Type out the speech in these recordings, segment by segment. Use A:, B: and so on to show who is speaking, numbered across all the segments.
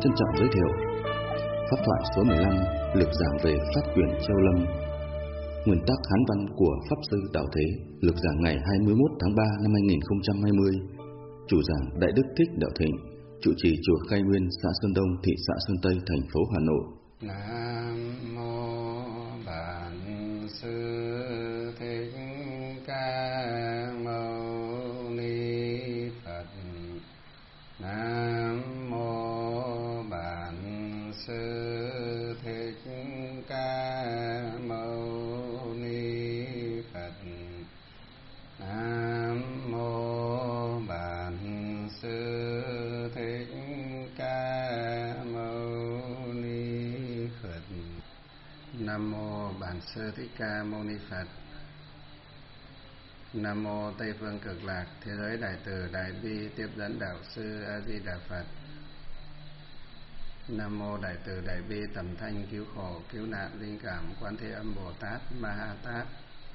A: trân trọng giới thiệu pháp thoại số 15 lược giảng về Pháp Quyền Châu Lâm. Nguyên tác Hán văn của Pháp Sư Đạo Thế, lược giảng ngày 21 tháng 3 năm 2020. Chủ giảng Đại Đức Thích Đạo Thịnh, trụ trì chùa Khai Nguyên, xã Sơn Đông, thị xã Sơn Tây, thành phố Hà Nội.
B: Nam mô Bản Sư Thích Ca Mâu Ni Phật. Nam mô Bản Sư Thích Ca Mâu Ni Phật. Nam mô Bản Sư Thích Ca Mâu Ni Phật. Nam mô Bản Sư Thích Ca Mâu Ni Phật. Nam mô Tây Phương Cực Lạc Thế Giới Đại Từ Đại Bi Tiếp Dẫn Đạo Sư A Di Đà Phật. Nam mô Đại Từ Đại Bi Tầm Thanh Cứu Khổ Cứu Nạn Linh Cảm Quán Thế Âm Bồ Tát Ma Ha Tát.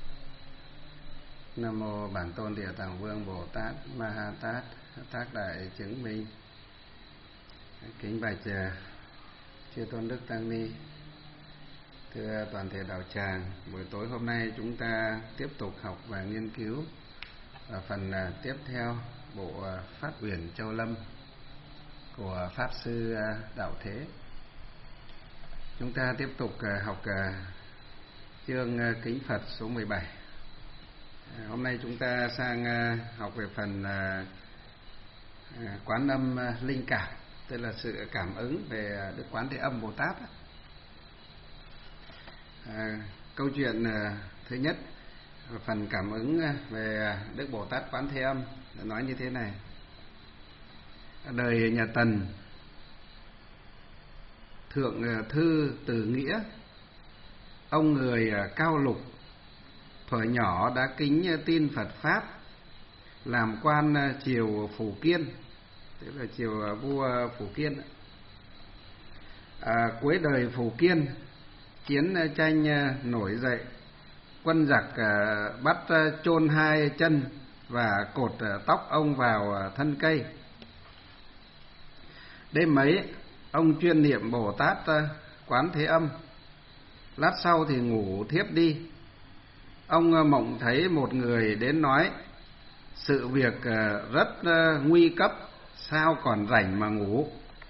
B: Nam mô Bản Tôn Địa Tạng Vương Bồ Tát Ma Ha Tát Tác Đại Chứng Minh. Kính bạch chư tôn đức tăng ni, thưa toàn thể đạo tràng, buổi tối hôm nay chúng ta tiếp tục học và nghiên cứu ở phần tiếp theo bộ Pháp Quyền Châu Lâm của Pháp Sư Đạo Thế. Chúng ta tiếp tục học chương Kính Phật số 17. Hôm nay chúng ta sang học về phần Quán Âm Linh Cảm, tức là sự cảm ứng về Đức Quán Thế Âm Bồ Tát. Câu chuyện thứ nhất, phần cảm ứng về Đức Bồ Tát Quán Thế Âm nói như thế này. Đời nhà Tần, Thượng Thư Từ Nghĩa, ông người Cao Lục, thuở nhỏ đã kính tin Phật Pháp, làm quan triều Phủ Kiên, tức là triều vua Phủ Kiên. Cuối đời Phủ Kiên, chiến tranh nổi dậy, quân giặc bắt chôn hai chân và cột tóc ông vào thân cây. Đêm ấy, ông chuyên niệm Bồ Tát Quán Thế Âm. Lát sau thì ngủ thiếp đi. Ông mộng thấy một người đến nói: sự việc rất nguy cấp, sao còn rảnh mà ngủ.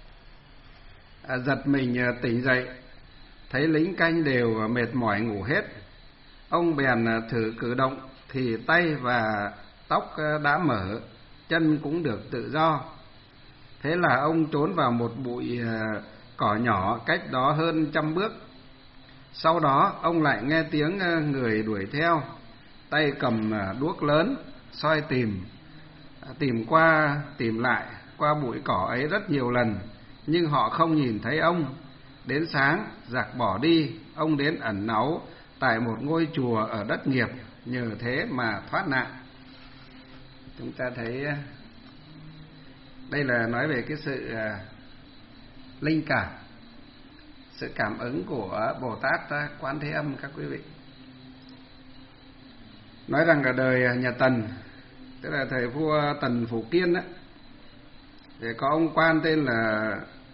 B: Giật mình tỉnh dậy, thấy lính canh đều mệt mỏi ngủ hết. Ông bèn thử cử động thì tay và tóc đã mở, chân cũng được tự do. Thế là ông trốn vào một bụi cỏ nhỏ cách đó hơn 100 bước. Sau đó ông lại nghe tiếng người đuổi theo, tay cầm đuốc lớn soi tìm qua tìm lại qua bụi cỏ ấy rất nhiều lần, nhưng họ không nhìn thấy ông. Đến sáng, giặc bỏ đi, ông đến ẩn náu tại một ngôi chùa ở đất Nghiệp, nhờ thế mà thoát nạn. Chúng ta thấy đây là nói về cái sự linh cảm, sự cảm ứng của Bồ Tát Quán Thế Âm các quý vị. Nói rằng ở đời nhà Tần, tức là thời vua Tần Phủ Kiên đó, thì có ông quan tên là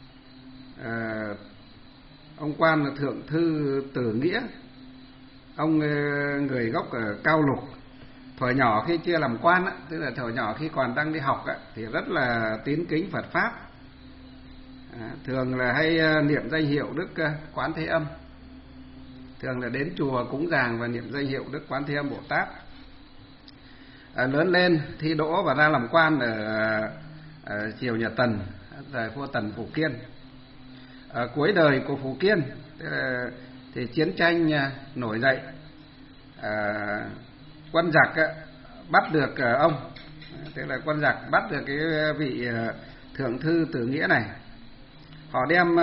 B: ông quan là Thượng Thư Từ Nghĩa. Ông người gốc ở Cao Lục. Thuở nhỏ khi chưa làm quan á, tức là thuở nhỏ khi còn đang đi học á, thì rất là tín kính Phật Pháp. Thường là hay niệm danh hiệu Đức Quán Thế Âm. Thường là đến chùa cúng dường và niệm danh hiệu Đức Quán Thế Âm Bồ Tát. Lớn lên thi đỗ và ra làm quan ở triều nhà Tần, thời vua Tần Phủ Kiên. Cuối đời của Phủ Kiên thì chiến tranh nổi dậy, quân giặc bắt được ông, tức là quân giặc bắt được cái vị Thượng Thư Từ Nghĩa này. Họ đem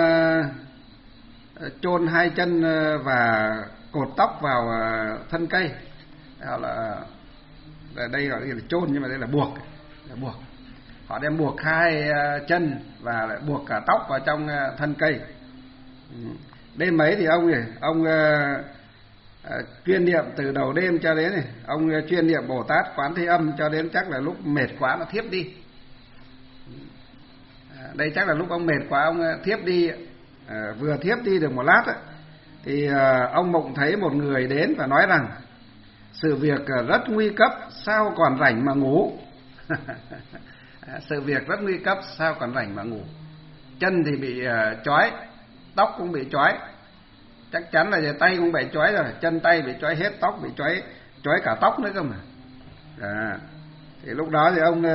B: chôn hai chân và cột tóc vào thân cây. Họ là đây gọi là chôn, nhưng mà đây là buộc. Họ đem buộc hai chân và lại buộc cả tóc vào trong thân cây. Đêm mấy thì ông chuyên niệm từ đầu đêm cho đến này, ông chuyên niệm Bồ Tát Quán Thế Âm cho đến chắc là lúc mệt quá nó thiếp đi. Đây chắc là lúc ông mệt quá ông thiếp đi. Vừa thiếp đi được một lát thì ông mộng thấy một người đến và nói rằng sự việc rất nguy cấp, sao còn rảnh mà ngủ. Sự việc rất nguy cấp, sao còn rảnh mà ngủ. Chân thì bị trói, tóc cũng bị trói, chắc chắn là tay cũng bị trói rồi, chân tay bị trói hết, tóc bị trói cả tóc nữa cơ mà. Thì lúc đó thì ông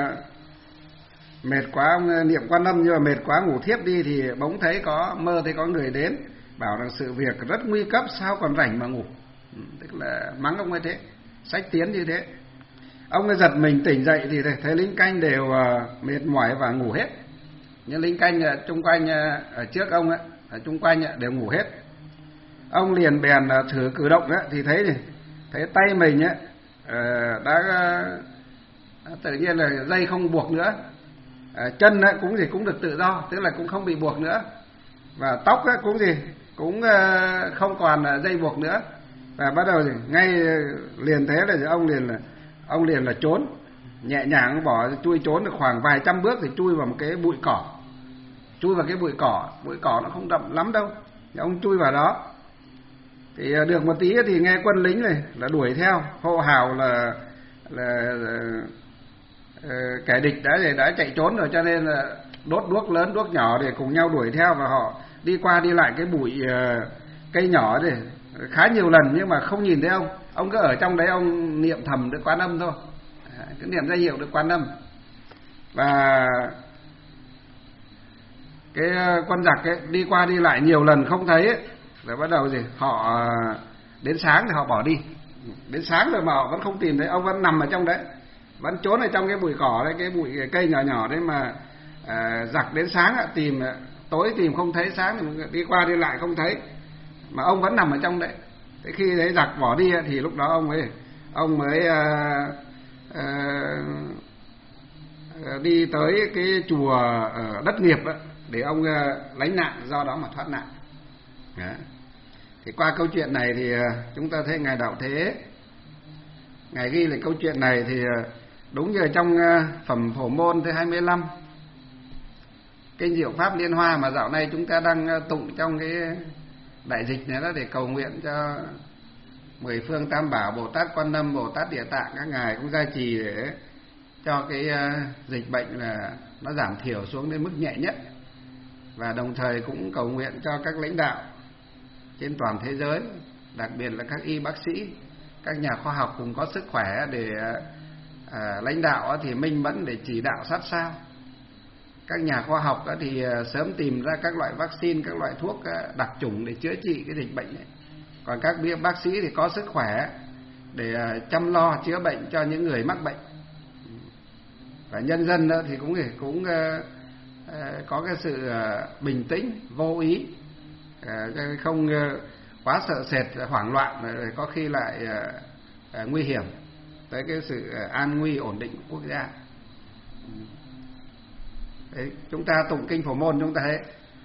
B: mệt quá, ông niệm Quan Âm nhưng mà mệt quá ngủ thiếp đi, thì bỗng thấy mơ thấy có người đến bảo rằng sự việc rất nguy cấp, sao còn rảnh mà ngủ. Tức là mắng ông ấy thế, sách tiến như thế. Ông ấy giật mình tỉnh dậy thì thấy lính canh đều mệt mỏi và ngủ hết. Những lính canh chung quanh ở trước ông ở chung quanh đều ngủ hết. Ông liền bèn thử cử động thì thấy tay mình đã tự nhiên là dây không buộc nữa, chân cũng được tự do, tức là cũng không bị buộc nữa, và tóc cũng không còn dây buộc nữa. Và bắt đầu ngay liền thế là ông liền là trốn nhẹ nhàng, chui trốn được khoảng vài trăm bước thì chui vào một cái bụi cỏ. Bụi cỏ nó không đậm lắm đâu, thì ông chui vào đó. Thì được một tí thì nghe quân lính này là đuổi theo, hô hào là kẻ địch đã chạy trốn rồi, cho nên là đốt đuốc lớn đuốc nhỏ để cùng nhau đuổi theo, và họ đi qua đi lại cái bụi cây nhỏ này khá nhiều lần nhưng mà không nhìn thấy ông. Ông cứ ở trong đấy ông niệm thầm Đức Quan Âm thôi, cứ niệm danh hiệu Đức Quan Âm. Và cái quân giặc đi qua đi lại nhiều lần không thấy rồi bắt đầu họ đến sáng thì họ bỏ đi. Đến sáng rồi mà họ vẫn không tìm thấy, ông vẫn nằm ở trong đấy, vẫn trốn ở trong cái bụi cỏ đấy, cái bụi cây nhỏ nhỏ đấy mà giặc đến sáng tìm, tối tìm không thấy, sáng thì đi qua đi lại không thấy, mà ông vẫn nằm ở trong đấy. Thế khi thấy giặc bỏ đi thì lúc đó ông mới đi tới cái chùa ở Đất Nghiệp để ông lánh nạn, do đó mà thoát nạn. Thì qua câu chuyện này thì chúng ta thấy ngài Đạo Thế, ngài ghi lại câu chuyện này thì đúng như trong phẩm Phổ Môn thứ 25 kinh Diệu Pháp Liên Hoa mà dạo này chúng ta đang tụng trong cái đại dịch này đó, để cầu nguyện cho mười phương Tam Bảo, Bồ Tát Quan Âm, Bồ Tát Địa Tạng các ngài cũng gia trì để cho cái dịch bệnh là nó giảm thiểu xuống đến mức nhẹ nhất, và đồng thời cũng cầu nguyện cho các lãnh đạo trên toàn thế giới, đặc biệt là các y bác sĩ, các nhà khoa học cùng có sức khỏe để lãnh đạo thì minh mẫn để chỉ đạo sát sao. Các nhà khoa học thì sớm tìm ra các loại vaccine, các loại thuốc đặc chủng để chữa trị cái dịch bệnh này. Còn các bác sĩ thì có sức khỏe để chăm lo chữa bệnh cho những người mắc bệnh. Và nhân dân thì cũng có cái sự bình tĩnh, vô ý, không quá sợ sệt, hoảng loạn, có khi lại nguy hiểm tới cái sự an nguy ổn định của quốc gia. Đấy, chúng ta tụng kinh Phổ Môn chúng ta thấy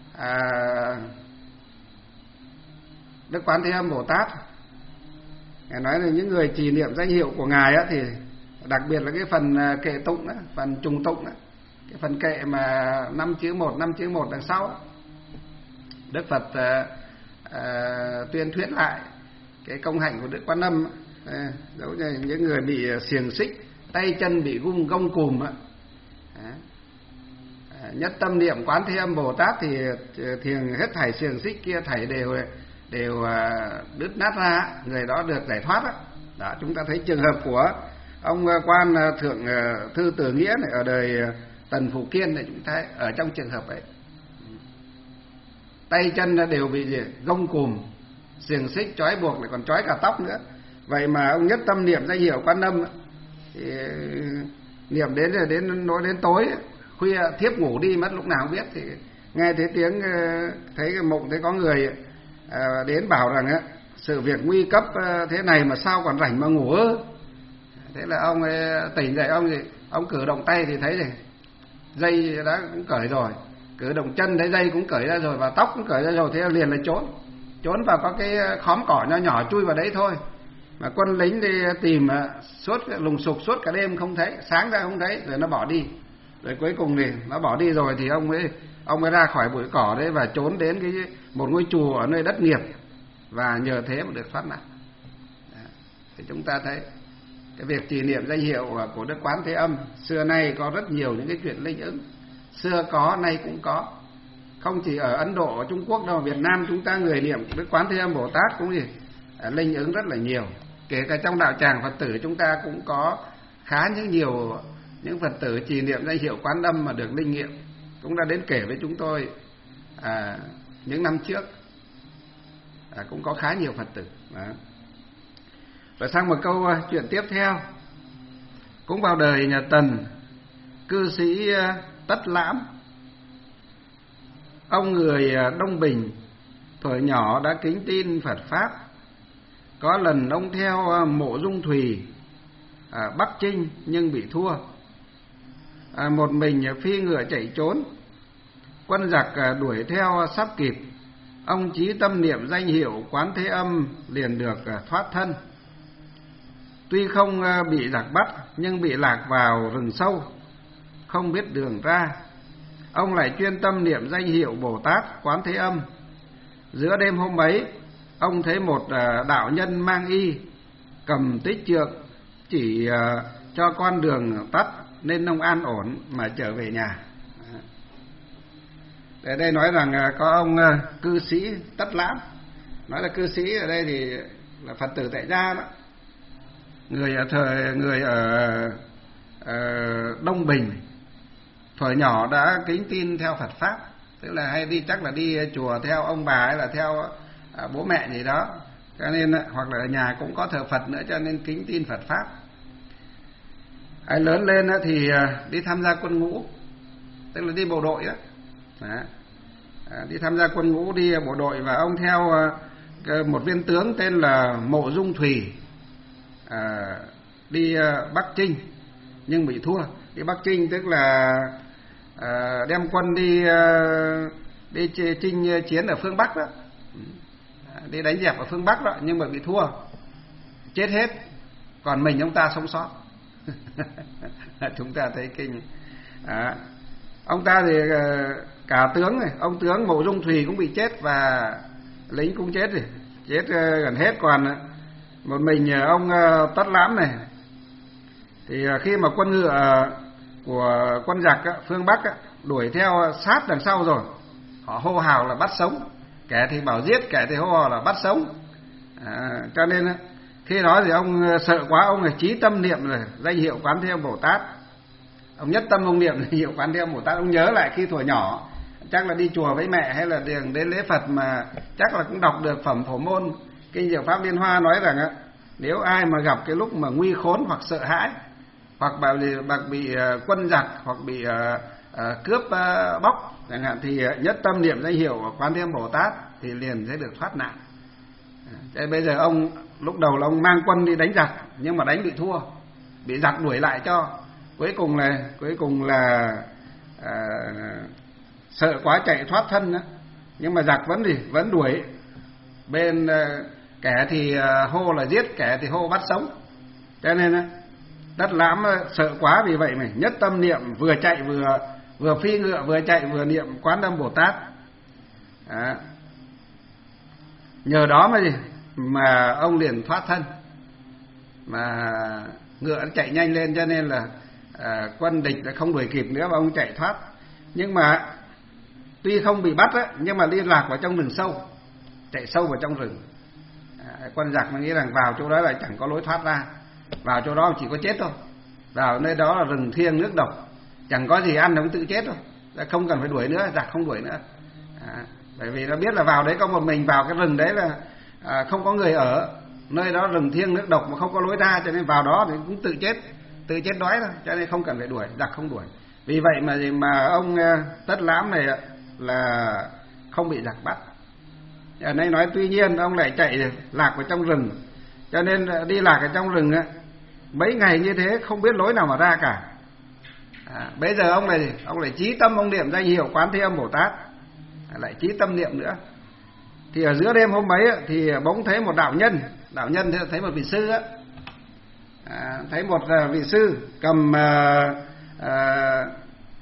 B: Đức Quán Thế Âm Bồ Tát ngài nói là những người trì niệm danh hiệu của ngài thì đặc biệt là cái phần kệ tụng phần trùng tụng cái phần kệ mà 5 chữ 1 đằng sau Đức Phật tuyên thuyết lại cái công hạnh của Đức Quan Âm, giống như những người bị xiềng xích, tay chân bị gông cùm nhất tâm niệm Quán Thế Âm Bồ Tát thì thiền hết thảy xiềng xích kia thảy đều đứt nát ra, người đó được giải thoát đó. Chúng ta thấy trường hợp của ông quan thượng thư Tử Nghĩa này ở đời Tần Phủ Kiên này, chúng ta thấy ở trong trường hợp ấy tay chân đều bị gông cùm, xiềng xích trói buộc, lại còn trói cả tóc nữa. Vậy mà ông nhất tâm niệm danh hiệu Quan Âm thì niệm đến tối khuya thiếp ngủ đi mất lúc nào không biết, thì nghe thấy tiếng, thấy cái mộng thấy có người đến bảo rằng sự việc nguy cấp thế này mà sao còn rảnh mà ngủ ư. Thế là ông ấy tỉnh dậy, ông cử động tay thì thấy dây đã cũng cởi rồi, cử động chân thấy dây cũng cởi ra rồi, và tóc cũng cởi ra rồi. Thế liền là trốn vào có cái khóm cỏ nho nhỏ chui vào đấy thôi. Mà quân lính đi tìm lùng sục suốt cả đêm không thấy, sáng ra không thấy, rồi nó bỏ đi. Rồi cuối cùng thì nó bỏ đi rồi thì ông mới ra khỏi bụi cỏ đấy và trốn đến một ngôi chùa ở nơi đất nghiệp, và nhờ thế mà được thoát nạn. Thì chúng ta thấy cái việc trì niệm danh hiệu của Đức Quán Thế Âm xưa nay có rất nhiều những cái chuyện linh ứng, xưa có nay cũng có, không chỉ ở Ấn Độ, ở Trung Quốc đâu, Việt Nam chúng ta người niệm Đức Quán Thế Âm Bồ Tát cũng linh ứng rất là nhiều. Kể cả trong đạo tràng Phật tử chúng ta cũng có khá nhiều những Phật tử trì niệm danh hiệu Quán Âm mà được linh nghiệm, cũng đã đến kể với chúng tôi những năm trước, cũng có khá nhiều Phật tử. Đó. Và sang một câu chuyện tiếp theo. Cũng vào đời nhà Tần, cư sĩ Tất Lãm, ông người Đông Bình, thuở nhỏ đã kính tin Phật Pháp. Có lần ông theo Mộ Dung Thùy Bắc chinh nhưng bị thua, một mình phi ngựa chạy trốn. Quân giặc đuổi theo sắp kịp, ông chí tâm niệm danh hiệu Quán Thế Âm liền được thoát thân. Tuy không bị giặc bắt nhưng bị lạc vào rừng sâu, không biết đường ra. Ông lại chuyên tâm niệm danh hiệu Bồ Tát Quán Thế Âm. Giữa đêm hôm ấy, ông thấy một đạo nhân mang y, cầm tích trượng chỉ cho con đường tắt, nên ông an ổn mà trở về nhà. Ở đây nói rằng có ông cư sĩ Tất Lãm, nói là cư sĩ ở đây thì là Phật tử tại gia đó, người ở Đông Bình, thuở nhỏ đã kính tin theo Phật Pháp, tức là hay đi, chắc là đi chùa theo ông bà hay là theo bố mẹ gì đó, cho nên hoặc là ở nhà cũng có thờ Phật nữa, cho nên kính tin Phật Pháp. Lớn lên thì đi tham gia quân ngũ, tức là đi bộ đội đó. Đi tham gia quân ngũ, đi bộ đội, và ông theo một viên tướng tên là Mộ Dung Thùy đi Bắc Chinh nhưng bị thua. Đi Bắc Chinh tức là đem quân đi chinh chiến ở phương Bắc đó, đi đánh dẹp ở phương Bắc đó, nhưng mà bị thua, chết hết, còn mình ông ta sống sót. Chúng ta thấy kinh. Ông ta thì cả tướng này, ông tướng Mộ Dung Thùy cũng bị chết, và lính cũng chết rồi, chết gần hết, còn một mình ông Tất Lãm này. Thì khi mà quân ngựa của quân giặc phương Bắc đuổi theo sát đằng sau rồi, họ hô hào là bắt sống, kẻ thì bảo giết, kẻ thì hô hào là bắt sống. Cho nên khi đó thì ông sợ quá, ông chí tâm niệm rồi danh hiệu Quán Thế Âm Bồ Tát. Ông nhất tâm ông niệm danh hiệu Quán Thế Âm Bồ Tát. Ông nhớ lại khi thuở nhỏ, chắc là đi chùa với mẹ hay là đến lễ Phật mà chắc là cũng đọc được phẩm Phổ Môn Kinh Diệu Pháp Liên Hoa, nói rằng nếu ai mà gặp cái lúc mà nguy khốn hoặc sợ hãi, hoặc bị quân giặc, hoặc bị cướp bóc chẳng hạn, thì nhất tâm niệm danh hiệu Quán Thế Âm Bồ Tát thì liền sẽ được thoát nạn. Thế bây giờ ông lúc đầu là ông mang quân đi đánh giặc, nhưng mà đánh bị thua, bị giặc đuổi lại cho, cuối cùng là sợ quá chạy thoát thân đó. Nhưng mà giặc vẫn đuổi, bên kẻ thì hô là giết, kẻ thì hô bắt sống. Cho nên Tất Lãm sợ quá, vì vậy mà nhất tâm niệm, vừa chạy vừa phi ngựa, vừa chạy vừa niệm Quán Âm Bồ Tát. Nhờ đó mà ông liền thoát thân, mà ngựa chạy nhanh lên, cho nên là quân địch đã không đuổi kịp nữa, và ông chạy thoát. Nhưng mà tuy không bị bắt nhưng mà liên lạc vào trong rừng sâu, chạy sâu vào trong rừng. Quân giặc mà nghĩ rằng vào chỗ đó là chẳng có lối thoát ra, vào chỗ đó chỉ có chết thôi, vào nơi đó là rừng thiêng nước độc, chẳng có gì ăn, nó tự chết thôi, không cần phải đuổi nữa, giặc không đuổi nữa. Bởi vì nó biết là vào đấy có một mình, vào cái rừng đấy là không có người ở, nơi đó rừng thiêng nước độc mà không có lối ra, cho nên vào đó thì cũng tự chết đói thôi, cho nên không cần phải đuổi, giặc không đuổi. Vì vậy mà ông Tất Lãm này là không bị giặc bắt. Ở đây nói tuy nhiên ông lại chạy lạc vào trong rừng, cho nên đi lạc ở trong rừng mấy ngày như thế không biết lối nào mà ra cả. Bây giờ ông lại chí tâm ông niệm danh hiệu Quán Thế Âm Bồ Tát, lại chí tâm niệm nữa. Thì ở giữa đêm hôm ấy thì bỗng thấy một đạo nhân thấy một vị sư thấy một vị sư cầm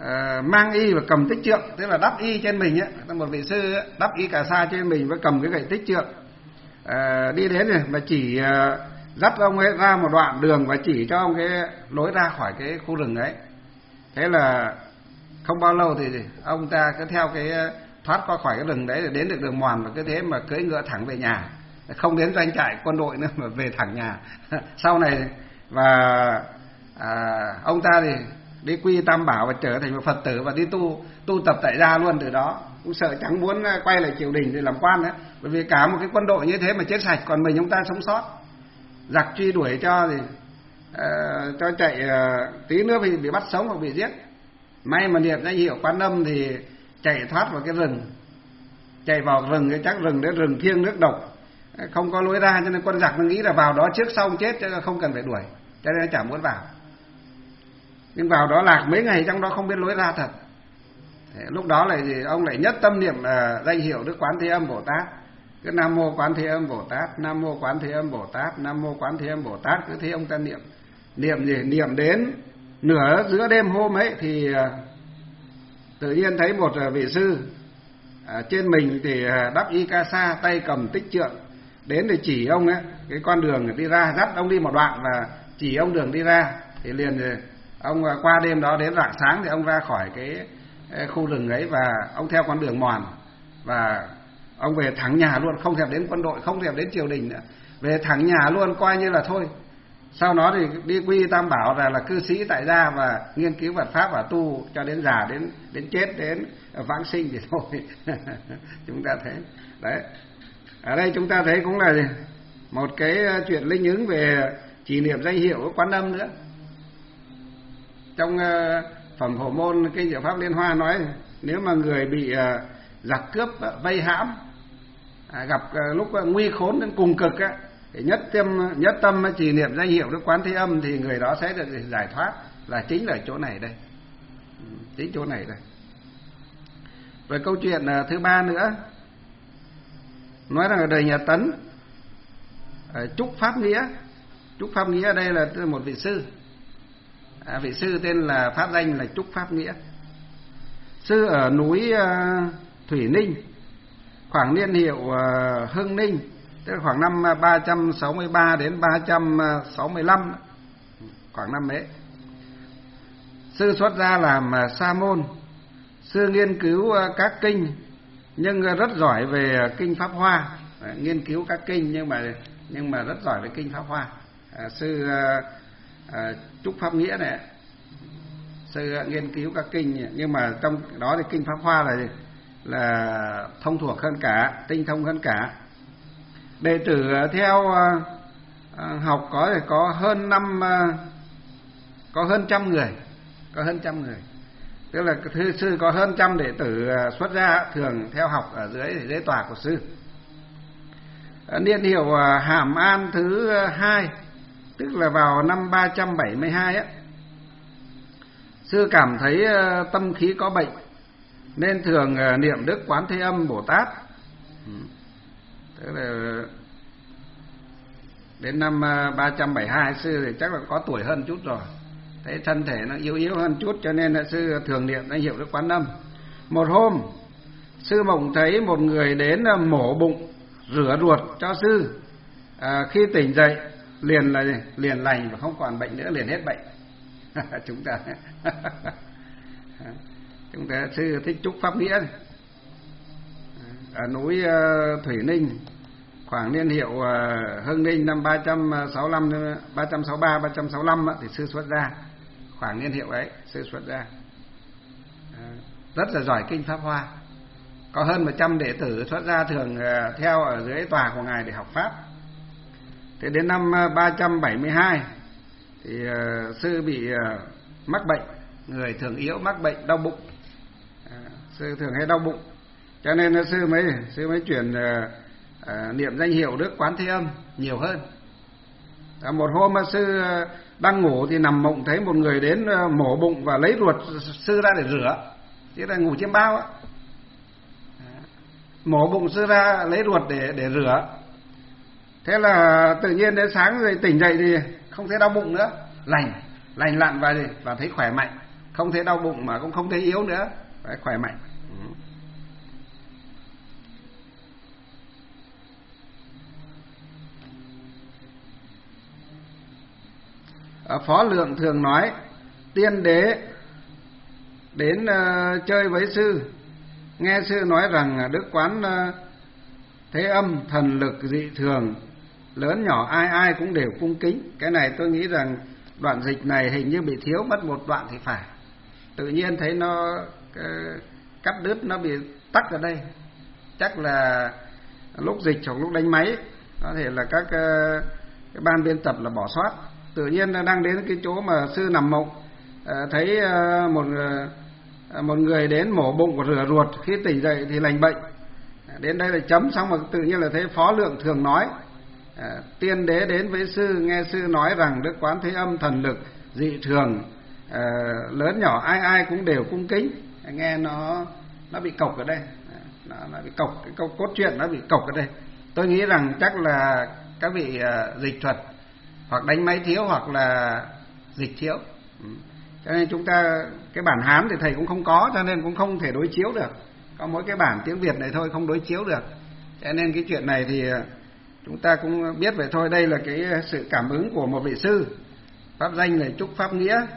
B: mang y và cầm tích trượng, tức là đắp y trên mình ấy, một vị sư ấy, đắp y cà sa trên mình và cầm cái gậy tích trượng, đi đến rồi mà chỉ dắt ông ấy ra một đoạn đường và chỉ cho ông cái lối ra khỏi cái khu rừng ấy. Thế là không bao lâu thì ông ta cứ theo cái thoát qua khỏi cái rừng đấy để đến được đường mòn, và cứ thế mà cưỡi ngựa thẳng về nhà, không đến doanh trại quân đội nữa mà về thẳng nhà. Sau này và ông ta thì đi quy tam bảo và trở thành một Phật tử và đi tu tập tại gia luôn. Từ đó cũng sợ chẳng muốn quay lại triều đình để làm quan nữa, bởi vì cả một cái quân đội như thế mà chết sạch, còn mình ông ta sống sót, giặc truy đuổi cho thì cho chạy tí nữa thì bị bắt sống hoặc bị giết. May mà niệm danh hiệu Quán Âm thì chạy thoát vào cái rừng, chạy vào rừng, cái chắc rừng đấy rừng thiêng nước độc, không có lối ra, cho nên quân giặc nó nghĩ là vào đó trước sau chết, cho nên không cần phải đuổi, cho nên chả muốn vào. Nhưng vào đó lạc mấy ngày trong đó không biết lối ra thật. Thế, lúc đó lại thì ông lại nhất tâm niệm danh hiệu Đức Quán Thế Âm Bồ Tát, cứ Nam Mô Quán Thế Âm Bồ Tát, Nam Mô Quán Thế Âm Bồ Tát, Nam Mô Quán Thế Âm Bồ Tát. Cứ thế ông ta niệm đến nửa giữa đêm hôm ấy thì tự nhiên thấy một vị sư trên mình thì đắp y ca sa, tay cầm tích trượng, đến để chỉ ông ấy cái con đường đi ra, dắt ông đi một đoạn và chỉ ông đường đi ra. Thì liền ông qua đêm đó đến rạng sáng thì ông ra khỏi cái khu rừng ấy và ông theo con đường mòn và ông về thẳng nhà luôn, không thèm đến quân đội, không thèm đến triều đình nữa, về thẳng nhà luôn, coi như là thôi. Sau đó thì đi quy tam bảo là cư sĩ tại gia và nghiên cứu Phật pháp và tu cho đến già, đến chết, đến vãng sinh thì thôi. Chúng ta thấy đấy, ở đây chúng ta thấy cũng là một cái chuyện linh ứng về chỉ niệm danh hiệu Quán Âm nữa. Trong phẩm Phổ Môn Kinh Diệu Pháp Liên Hoa nói nếu mà người bị giặc cướp vây hãm, gặp lúc nguy khốn đến cùng cực á, thì nhất tâm chỉ niệm danh hiệu Đức Quán Thế Âm thì người đó sẽ được giải thoát, là chính là chỗ này đây, chính chỗ này đây. Rồi câu chuyện thứ ba nữa nói rằng ở đời nhà Tấn, Trúc Pháp Nghĩa. Trúc Pháp Nghĩa đây là một vị sư, vị sư tên là pháp danh là Trúc Pháp Nghĩa. Sư ở núi Thủy Ninh, khoảng niên hiệu Hưng Ninh, tức là khoảng năm 363 đến 365, khoảng năm ấy. Sư xuất gia làm sa môn. Sư nghiên cứu các kinh nhưng rất giỏi về kinh Pháp Hoa, nghiên cứu các kinh nhưng mà rất giỏi về kinh Pháp Hoa. Sư Trúc Pháp Nghĩa này, sư nghiên cứu các kinh nhưng mà trong đó thì kinh Pháp Hoa là thông thuộc hơn cả, tinh thông hơn cả. Đệ tử theo học có hơn trăm người, tức là sư có hơn trăm đệ tử xuất gia thường theo học ở dưới tòa của sư. Niên hiệu Hàm An thứ 2, tức là vào năm 372 á, sư cảm thấy tâm khí có bệnh nên thường niệm Đức Quán Thế Âm Bồ Tát. Tức là đến năm 372 sư thì chắc là có tuổi hơn chút rồi, thấy thân thể nó yếu hơn chút, cho nên là sư thường niệm danh hiệu Đức Quán Âm. Một hôm sư mộng thấy một người đến mổ bụng rửa ruột cho sư. Khi tỉnh dậy liền lành và không còn bệnh nữa, liền hết bệnh. chúng ta sư thích Trúc Pháp Nghĩa này. Ở núi Thủy Ninh, khoảng niên hiệu Hưng Ninh năm 365, 363, 365 thì sư xuất gia. Khoảng niên hiệu ấy sư xuất gia, rất là giỏi kinh Pháp Hoa, có hơn 100 đệ tử xuất gia thường theo ở dưới tòa của ngài để học pháp. Thế đến năm 372 thì sư bị mắc bệnh, người thường yếu mắc bệnh đau bụng, sư thường hay đau bụng, cho nên sư mới chuyển niệm danh hiệu Đức Quán Thế Âm nhiều hơn. Một hôm mà sư đang ngủ thì nằm mộng thấy một người đến mổ bụng và lấy ruột sư ra để rửa, chứ là ngủ chiêm bao á. Mổ bụng sư ra lấy ruột để rửa. Thế là tự nhiên đến sáng rồi tỉnh dậy thì không thấy đau bụng nữa, lành lặn và thấy khỏe mạnh. không thấy đau bụng mà cũng không thấy yếu nữa, phải khỏe mạnh. Phó Lượng thường nói tiên đế đến chơi với sư, nghe sư nói rằng Đức Quán Thế Âm thần lực dị thường, lớn nhỏ ai ai cũng đều cung kính. Cái này tôi nghĩ rằng đoạn dịch này hình như bị thiếu mất một đoạn thì phải. Tự nhiên thấy nó cắt đứt, nó bị tắc ở đây. Chắc là lúc dịch hoặc lúc đánh máy, có thể là các cái ban biên tập là bỏ sót. Tự nhiên đang đến cái chỗ mà sư nằm mộng, thấy một người đến mổ bụng và rửa ruột, khi tỉnh dậy thì lành bệnh. Đến đây là chấm xong mà tự nhiên là thấy Phó Lượng thường nói tiên đế đến với sư, nghe sư nói rằng Đức Quán Thế Âm thần lực dị thường, lớn nhỏ ai ai cũng đều cung kính. Nghe nó bị cộc ở đây, nó bị cộc, cái câu cốt truyện nó bị cộc ở đây. Tôi nghĩ rằng chắc là các vị dịch thuật hoặc đánh máy thiếu hoặc là dịch thiếu. Cho nên chúng ta cái bản Hán thì thầy cũng không có, cho nên cũng không thể đối chiếu được. Có mỗi cái bản tiếng Việt này thôi, không đối chiếu được. Cho nên cái chuyện này thì chúng ta cũng biết vậy thôi. Đây là cái sự cảm ứng của một vị sư, pháp danh là Trúc Pháp Nghĩa.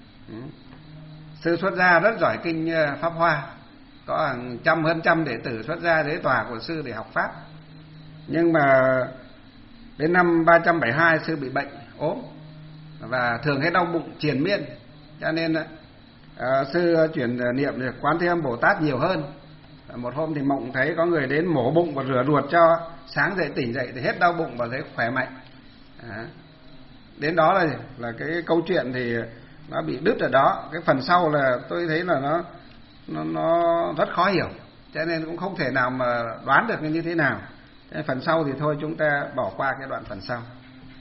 B: Sư xuất gia rất giỏi kinh Pháp Hoa, có hàng hơn trăm đệ tử xuất gia dưới tòa của sư để học Pháp. Nhưng mà đến năm 372 sư bị bệnh, ốm, và thường hay đau bụng triền miên. Cho nên sư chuyển niệm được Quán Thế Âm Bồ Tát nhiều hơn. Một hôm thì mộng thấy có người đến mổ bụng và rửa ruột cho, sáng dậy tỉnh dậy thì hết đau bụng và thấy khỏe mạnh. Đến đó là cái câu chuyện thì nó bị đứt ở đó. Cái phần sau là tôi thấy là nó rất khó hiểu, cho nên cũng không thể nào mà đoán được như thế nào. Phần sau thì thôi chúng ta bỏ qua cái đoạn phần sau.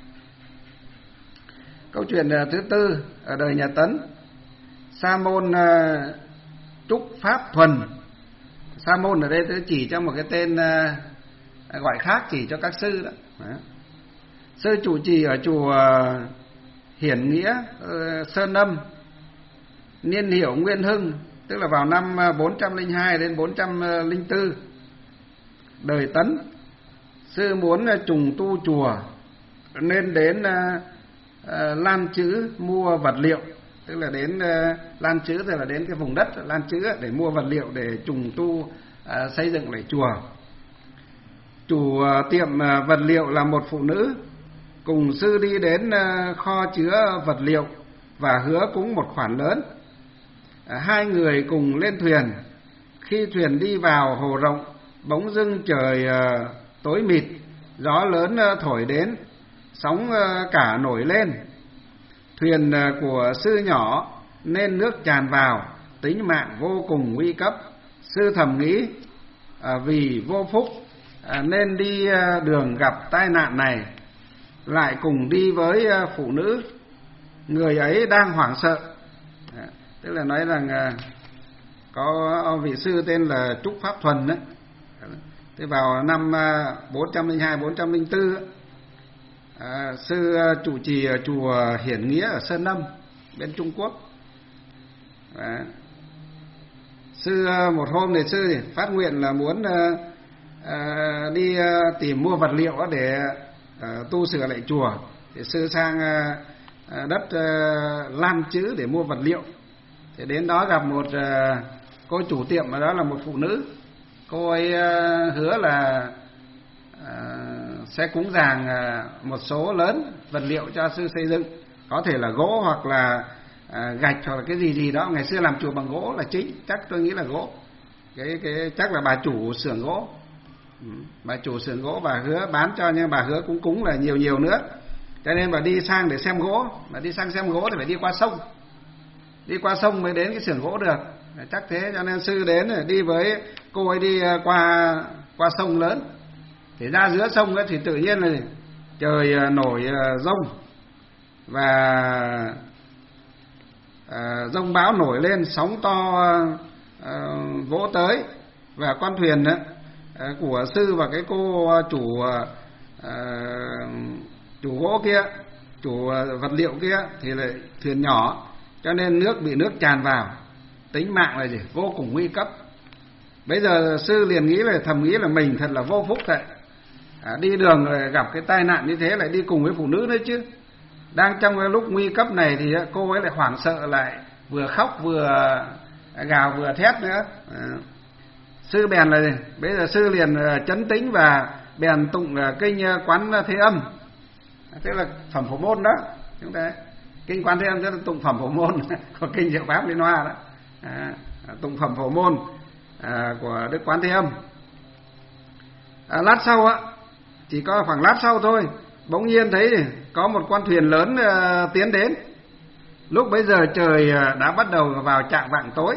B: Câu chuyện thứ tư ở đời nhà Tấn, Sa môn Trúc Pháp Thuần. Sa môn ở đây tôi chỉ cho một cái tên gọi khác, chỉ cho các sư đó. Sư trụ trì ở chùa Hiển Nghĩa, Sơn Âm, niên hiệu Nguyên Hưng, tức là vào năm 402 đến 404 đời Tấn. Sư muốn trùng tu chùa nên đến Lan Chữ mua vật liệu, tức là đến Lan Chữ, tức là đến cái vùng đất Lan Chữ để mua vật liệu để trùng tu xây dựng lại chùa. Chủ tiệm vật liệu là một phụ nữ, cùng sư đi đến kho chứa vật liệu và hứa cúng một khoản lớn. Hai người cùng lên thuyền. Khi thuyền đi vào hồ rộng, bỗng dưng trời tối mịt, gió lớn thổi đến, sóng cả nổi lên. Thuyền của sư nhỏ nên nước tràn vào, tính mạng vô cùng nguy cấp. Sư thầm nghĩ vì vô phúc nên đi đường gặp tai nạn này, lại cùng đi với phụ nữ. Người ấy đang hoảng sợ. Tức là nói rằng có vị sư tên là Trúc Pháp Thuần đấy. Thế vào năm 402 404 sư trụ trì ở chùa Hiển Nghĩa ở Sơn Âm bên Trung Quốc. Sư một hôm thì sư phát nguyện là muốn đi tìm mua vật liệu để tu sửa lại chùa. Thì sư sang đất Lan Chữ để mua vật liệu. Thì đến đó gặp một cô chủ tiệm, ở đó là một phụ nữ. Cô ấy hứa là sẽ cúng dường một số lớn vật liệu cho sư xây dựng, có thể là gỗ hoặc là gạch hoặc là cái gì đó. Ngày xưa làm chùa bằng gỗ là chính, chắc tôi nghĩ là gỗ. Cái chắc là bà chủ xưởng gỗ. Bà chủ xưởng gỗ bà hứa bán cho, nhưng bà hứa cũng cúng là nhiều nữa. Cho nên bà đi sang để xem gỗ, bà đi sang xem gỗ thì phải đi qua sông. Đi qua sông mới đến cái xưởng gỗ được. Chắc thế, cho nên sư đến đi với cô ấy đi qua sông lớn. Thì ra giữa sông ấy thì tự nhiên là trời nổi giông, và giông bão nổi lên, sóng to vỗ tới, và con thuyền của sư và cái cô chủ gỗ kia, chủ vật liệu kia thì là thuyền nhỏ, cho nên bị nước tràn vào, tính mạng là gì? Vô cùng nguy cấp. Bây giờ sư liền thầm nghĩ là mình thật là vô phúc thật. Đi đường rồi gặp cái tai nạn như thế, lại đi cùng với phụ nữ nữa chứ. Đang trong cái lúc nguy cấp này thì cô ấy lại hoảng sợ, lại vừa khóc vừa gào vừa thét nữa. Sư bèn là gì? Bây giờ sư liền trấn tĩnh và bèn tụng kinh Quán Thế Âm, tức là phẩm Phổ Môn đó. Chúng ta kinh Quán Thế Âm tức là tụng phẩm Phổ Môn của kinh Diệu Pháp Liên Hoa đó. Tụng phẩm Phổ Môn của Đức Quán Thế Âm. Lát sau chỉ có khoảng lát sau thôi, bỗng nhiên thấy có một con thuyền lớn tiến đến. Lúc bấy giờ trời đã bắt đầu vào chạng vạng tối.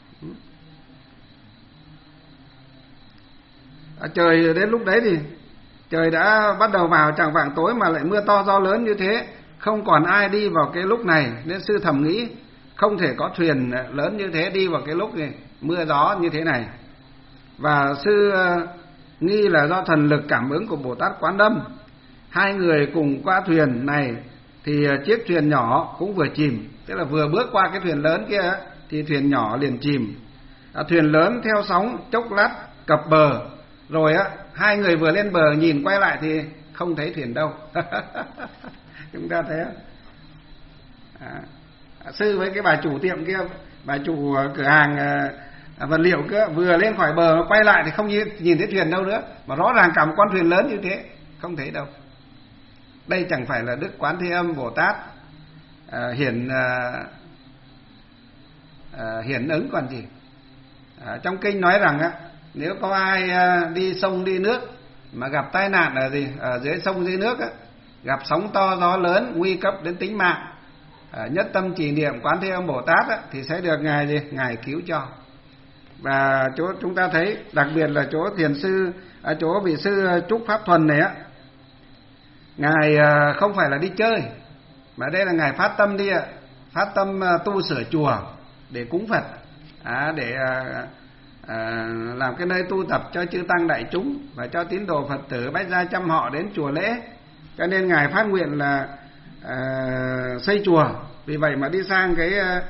B: Trời đến lúc đấy thì trời đã bắt đầu vào chạng vạng tối mà lại mưa to gió lớn như thế, không còn ai đi vào cái lúc này, nên sư thầm nghĩ không thể có thuyền lớn như thế đi vào cái lúc này, mưa gió như thế này. Và sư nghi là do thần lực cảm ứng của Bồ Tát Quán Âm. Hai người cùng qua thuyền này thì chiếc thuyền nhỏ cũng vừa chìm, tức là vừa bước qua cái thuyền lớn kia thì thuyền nhỏ liền chìm. Thuyền lớn theo sóng chốc lát cập bờ, rồi hai người vừa lên bờ nhìn quay lại thì không thấy thuyền đâu. Chúng ta thấy sư với cái bà chủ tiệm kia, bà chủ cửa hàng vật liệu kia, vừa lên khỏi bờ quay lại thì không nhìn thấy thuyền đâu nữa, mà rõ ràng cả một con thuyền lớn như thế không thấy đâu. Đây chẳng phải là Đức Quán Thế Âm Bồ Tát hiển ứng còn gì. Trong kinh nói rằng nếu có ai đi sông đi nước mà gặp tai nạn ở dưới sông dưới nước gặp sóng to gió lớn nguy cấp đến tính mạng, nhất tâm trì niệm Quán Thế Âm Bồ Tát thì sẽ được ngài cứu cho. Và chỗ chúng ta thấy đặc biệt là chỗ thiền sư, chỗ vị sư Trúc Pháp Thuần này ngài không phải là đi chơi, mà đây là ngài phát tâm phát tâm tu sửa chùa để cúng Phật, để làm cái nơi tu tập cho chư tăng đại chúng và cho tín đồ Phật tử bách gia trăm họ đến chùa lễ. Cho nên ngài phát nguyện là xây chùa. Vì vậy mà đi sang cái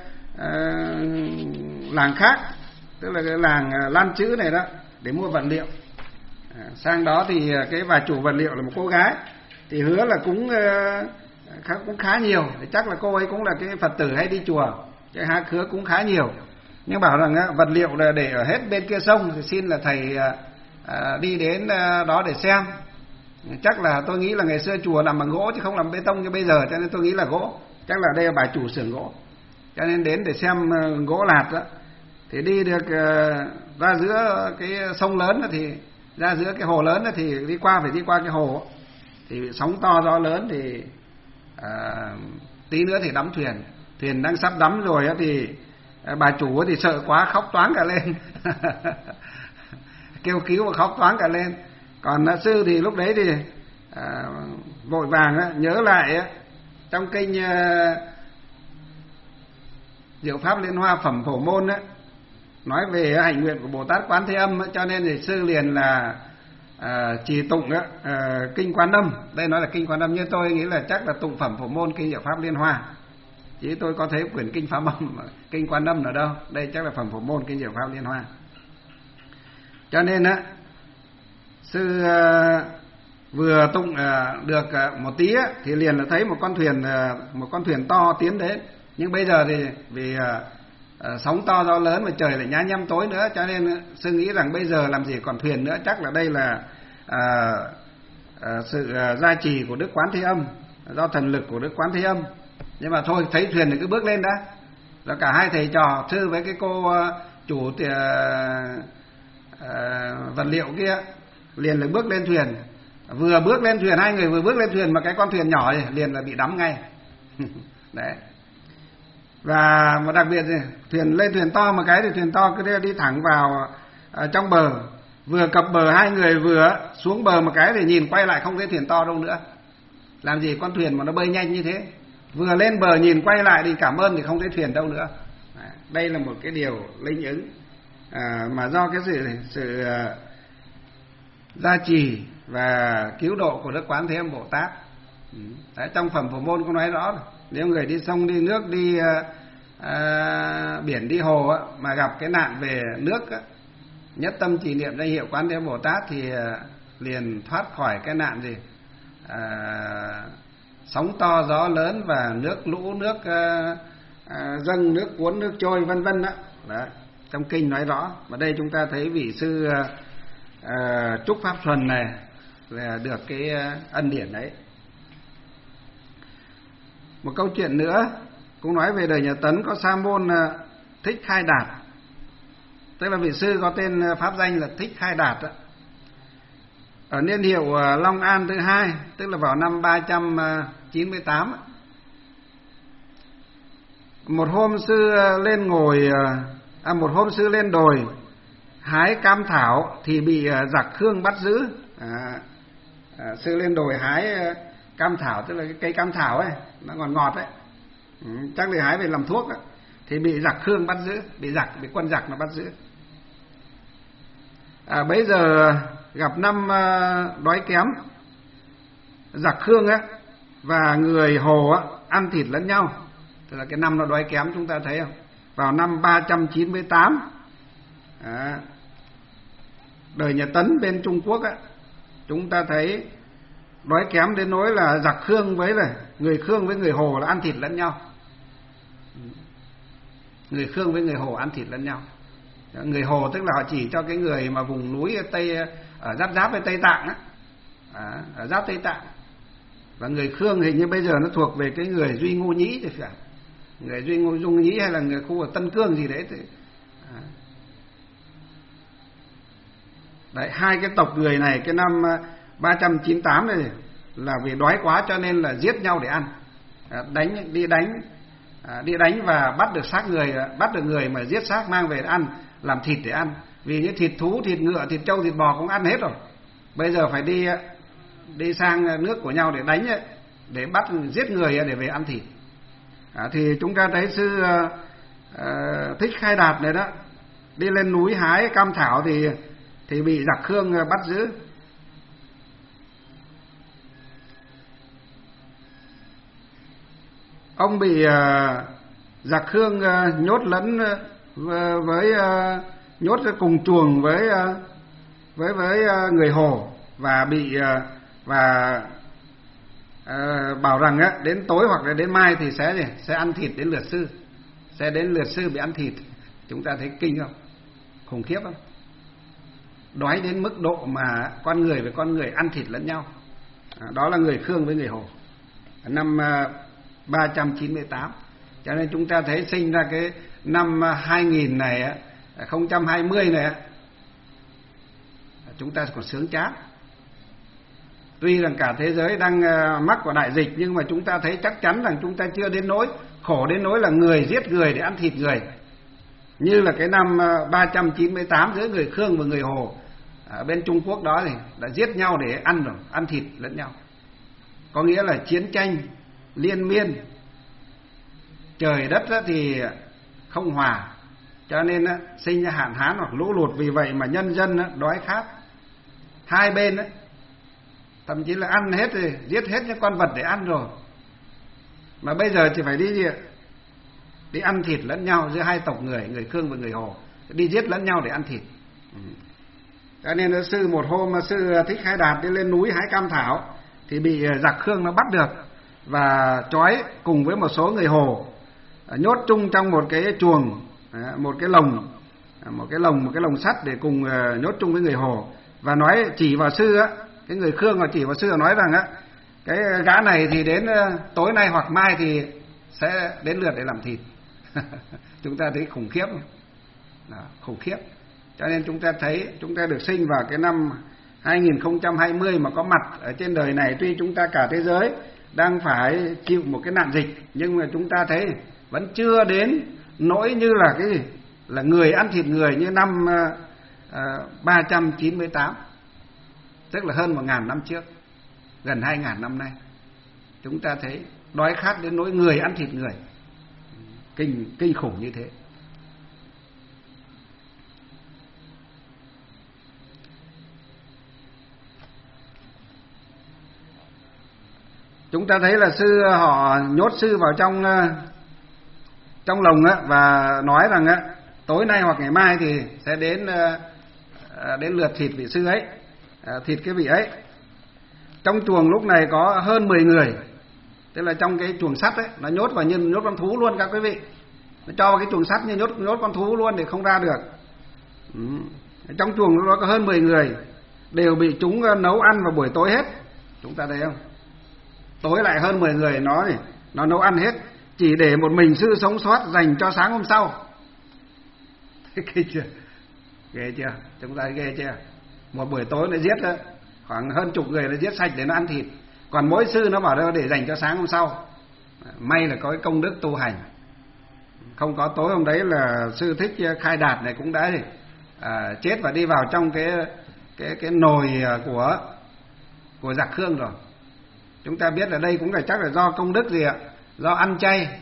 B: làng khác, tức là cái làng Lan Chữ này đó, để mua vật liệu. Sang đó thì cái bà chủ vật liệu là một cô gái, thì hứa là cũng khá nhiều, thì chắc là cô ấy cũng là cái Phật tử hay đi chùa, cái hứa cũng khá nhiều. Nhưng bảo rằng vật liệu là để ở hết bên kia sông, thì xin là thầy đi đến đó để xem. Chắc là tôi nghĩ là ngày xưa chùa làm bằng gỗ chứ không làm bê tông như bây giờ, cho nên tôi nghĩ là gỗ. Chắc là đây là bà chủ xưởng gỗ, cho nên đến để xem gỗ lạt đó. Thì đi được ra giữa cái sông lớn đó, thì ra giữa cái hồ lớn đó, thì phải đi qua cái hồ, thì sóng to gió lớn thì tí nữa thì đắm thuyền đang sắp đắm rồi thì bà chủ thì sợ quá khóc toáng cả lên. Kêu cứu và khóc toáng cả lên. Còn sư thì lúc đấy thì vội vàng nhớ lại trong kinh Diệu Pháp Liên Hoa phẩm Phổ Môn nói về hạnh nguyện của Bồ Tát Quán Thế Âm, cho nên thì sư liền là trì tụng kinh Quán Âm. Đây nói là kinh Quán Âm, nhưng tôi nghĩ là chắc là tụng phẩm Phổ Môn kinh Diệu Pháp Liên Hoa, chứ tôi có thấy quyển kinh Pháp Âm kinh Quán Âm ở đâu. Đây chắc là phẩm Phổ Môn kinh Diệu Pháp Liên Hoa. Cho nên sư vừa tụng được một tí thì liền là thấy một con thuyền to tiến đến. Nhưng bây giờ thì vì sóng to gió lớn mà trời lại nhá nhem tối nữa, cho nên sư nghĩ rằng bây giờ làm gì còn thuyền nữa, chắc là đây là sự gia trì của Đức Quán Thế Âm, do thần lực của Đức Quán Thế Âm. Nhưng mà thôi, thấy thuyền thì cứ bước lên đã. Rồi cả hai thầy trò, sư với cái cô chủ vật liệu kia liền là bước lên thuyền. Vừa bước lên thuyền, hai người vừa bước lên thuyền mà cái con thuyền nhỏ này liền là bị đắm ngay. Đấy. Và một đặc biệt gì, thuyền to một cái thì thuyền to cứ đi thẳng vào trong bờ. Vừa cập bờ hai người vừa xuống bờ một cái thì nhìn quay lại không thấy thuyền to đâu nữa. Làm gì con thuyền mà nó bơi nhanh như thế. Vừa lên bờ nhìn quay lại thì cảm ơn thì không thấy thuyền đâu nữa. Đây là một cái điều linh ứng mà do cái sự gia trì và cứu độ của Đức Quán Thế Âm Bồ Tát. Đấy, trong phẩm Phổ Môn có nói rõ rồi. Nếu người đi sông đi nước đi biển đi hồ á, mà gặp cái nạn về nước á, nhất tâm trì niệm danh hiệu Quán Thế Bồ Tát thì liền thoát khỏi cái nạn gì sóng to gió lớn và nước lũ, nước dâng, nước cuốn, nước trôi, vân vân đó. Đó, trong kinh nói rõ. Và đây chúng ta thấy vị sư Trúc Pháp Thuần này là được cái ân điển đấy. Một câu chuyện nữa cũng nói về đời nhà Tấn, có sa môn Thích Khai Đạt, tức là vị sư có tên pháp danh là Thích Khai Đạt đó. Ở niên hiệu Long An thứ hai, tức là vào năm 398. Một hôm sư lên một hôm sư lên đồi hái cam thảo thì bị giặc Khương bắt giữ. Sư lên đồi hái cam thảo, tức là cái cây cam thảo ấy, nó ngọt ngọt ấy, chắc là hái về làm thuốc ấy, thì bị giặc Khương bắt giữ, bị quân giặc nó bắt giữ. Bấy giờ gặp năm đói kém, giặc Khương á và người Hồ á ăn thịt lẫn nhau, tức là cái năm nó đói kém chúng ta thấy không? Vào năm 398, đời nhà Tấn bên Trung Quốc á, chúng ta thấy đói kém đến nỗi là giặc Khương với là người Khương với người Hồ là ăn thịt lẫn nhau. Người Khương với người Hồ ăn thịt lẫn nhau. Người Hồ tức là họ chỉ cho cái người mà vùng núi ở Tây, ở giáp với Tây Tạng á, ở giáp Tây Tạng. Và người Khương hình như bây giờ nó thuộc về cái người Duy Ngô Nhĩ thì phải, người Duy Ngô Nhĩ hay là người khu ở Tân Cương gì đấy thì đấy, hai cái tộc người này cái năm 398 này là vì đói quá cho nên là giết nhau để ăn, đi đánh và bắt được người mà giết xác mang về ăn, làm thịt để ăn. Vì những thịt thú, thịt ngựa, thịt trâu, thịt bò cũng ăn hết rồi, bây giờ phải đi sang nước của nhau để đánh ấy, để bắt giết người để về ăn thịt. Thì chúng ta thấy sư Thích Khai Đạt này đó, đi lên núi hái cam thảo thì bị giặc Khương bắt giữ. Ông bị giặc Khương nhốt lẫn nhốt cùng chuồng với người Hồ, và bảo rằng á, đến tối hoặc là đến mai thì sẽ ăn thịt đến lượt sư, sẽ đến lượt sư bị ăn thịt. Chúng ta thấy kinh không? Khủng khiếp không? Đói đến mức độ mà con người với con người ăn thịt lẫn nhau. Đó là người Khương với người Hồ năm 398. Cho nên chúng ta thấy sinh ra cái năm 2000 này, 020 này, chúng ta còn sướng chán. Tuy rằng cả thế giới đang mắc vào đại dịch, nhưng mà chúng ta thấy chắc chắn rằng chúng ta chưa đến nỗi khổ đến nỗi là người giết người để ăn thịt người, như là cái năm 398 giữa người Khương và người Hồ ở bên Trung Quốc đó thì đã giết nhau để ăn thịt lẫn nhau. Có nghĩa là chiến tranh liên miên, trời đất thì không hòa, cho nên sinh ra hạn hán hoặc lũ lụt. Vì vậy mà nhân dân đói khát, hai bên thậm chí là ăn hết rồi, giết hết những con vật để ăn rồi, mà bây giờ thì phải đi ăn thịt lẫn nhau giữa hai tộc người Khương và người Hồ, đi giết lẫn nhau để ăn thịt. Cho nên một hôm sư Thích Khai Đạt đi lên núi hái cam thảo thì bị giặc Khương nó bắt được và trói cùng với một số người Hồ, nhốt chung trong một cái chuồng, một cái lồng sắt để cùng nhốt chung với người Hồ. Và nói chỉ vào sư á, cái người Khương mà chỉ vào sư nói rằng á, cái gã này thì đến tối nay hoặc mai thì sẽ đến lượt để làm thịt. Chúng ta thấy khủng khiếp không? Đó, khủng khiếp. Cho nên chúng ta thấy chúng ta được sinh vào cái năm 2020 mà có mặt ở trên đời này. Tuy chúng ta cả thế giới đang phải chịu một cái nạn dịch, nhưng mà chúng ta thấy vẫn chưa đến nỗi như là cái gì, là người ăn thịt người như năm 398, tức là hơn 1000 năm trước, gần 2000 năm nay. Chúng ta thấy đói khát đến nỗi người ăn thịt người, kinh khủng như thế. Chúng ta thấy là họ nhốt sư vào trong lồng á, và nói rằng á tối nay hoặc ngày mai thì sẽ đến lượt thịt vị sư ấy, thịt cái vị ấy. Trong chuồng lúc này có hơn 10 người, tức là trong cái chuồng sắt ấy, nó nhốt vào như nhốt con thú luôn các quý vị. Nó cho vào cái chuồng sắt như nhốt con thú luôn để không ra được. Trong chuồng nó có hơn 10 người, đều bị chúng nấu ăn vào buổi tối hết. Chúng ta thấy không? Tối lại hơn 10 người nó nấu ăn hết, chỉ để một mình sư sống sót dành cho sáng hôm sau. Ghê chưa? Ghê chưa? Chúng ta ghê chưa? Một buổi tối nó giết khoảng hơn chục người, nó giết sạch để nó ăn thịt. Còn mỗi sư nó bảo đâu để dành cho sáng hôm sau. May là có cái công đức tu hành. Không có tối hôm đấy là sư Thích Khai Đạt này cũng đã chết và đi vào trong cái nồi của giặc Khương rồi. Chúng ta biết là đây cũng là chắc là do công đức gì ạ? Do ăn chay,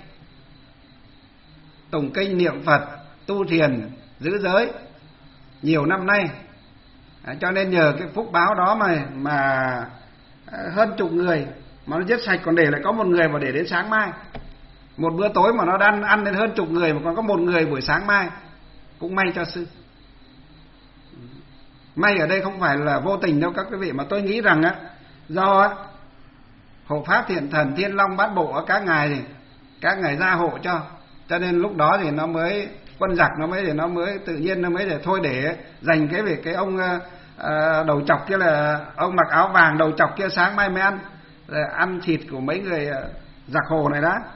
B: tụng kinh niệm Phật, tu thiền, giữ giới nhiều năm nay. Cho nên nhờ cái phúc báo đó mà hơn chục người mà nó giết sạch, còn để lại có một người mà để đến sáng mai. Một bữa tối mà nó ăn đến hơn chục người mà còn có một người buổi sáng mai, cũng may cho sư. May ở đây không phải là vô tình đâu các quý vị, mà tôi nghĩ rằng á, do hộ pháp thiện thần Thiên Long Bát Bộ các ngài gia hộ cho nên lúc đó thì nó mới quân giặc nó mới tự nhiên nó mới để thôi để dành cái việc cái ông đầu chọc kia, là ông mặc áo vàng đầu chọc kia sáng mai mới ăn thịt của mấy người giặc Hồ này đó.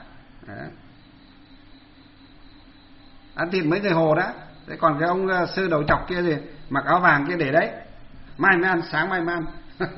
B: Ăn thịt mấy người Hồ đó. Thế còn cái ông sư đầu chọc kia gì mặc áo vàng kia để đấy, mai mới ăn, sáng mai mới ăn.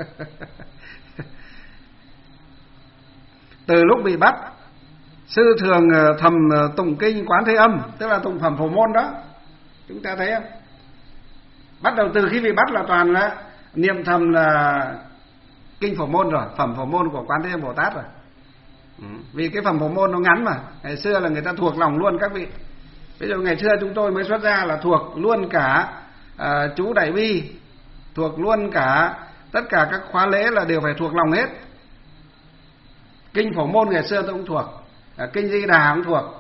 B: Từ lúc bị bắt, sư thường thầm tụng kinh Quán Thế Âm, tức là tụng phẩm Phổ Môn đó. Chúng ta thấy không? Bắt đầu từ khi bị bắt là toàn là niệm thầm là kinh Phổ Môn rồi, phẩm Phổ Môn của Quán Thế Âm Bồ Tát rồi. Vì cái phẩm Phổ Môn nó ngắn mà, ngày xưa là người ta thuộc lòng luôn các vị. Ví dụ ngày xưa chúng tôi mới xuất ra là thuộc luôn cả chú Đại Bi, thuộc luôn cả tất cả các khóa lễ là đều phải thuộc lòng hết. Kinh Phổ Môn ngày xưa tôi cũng thuộc, kinh Di Đà cũng thuộc,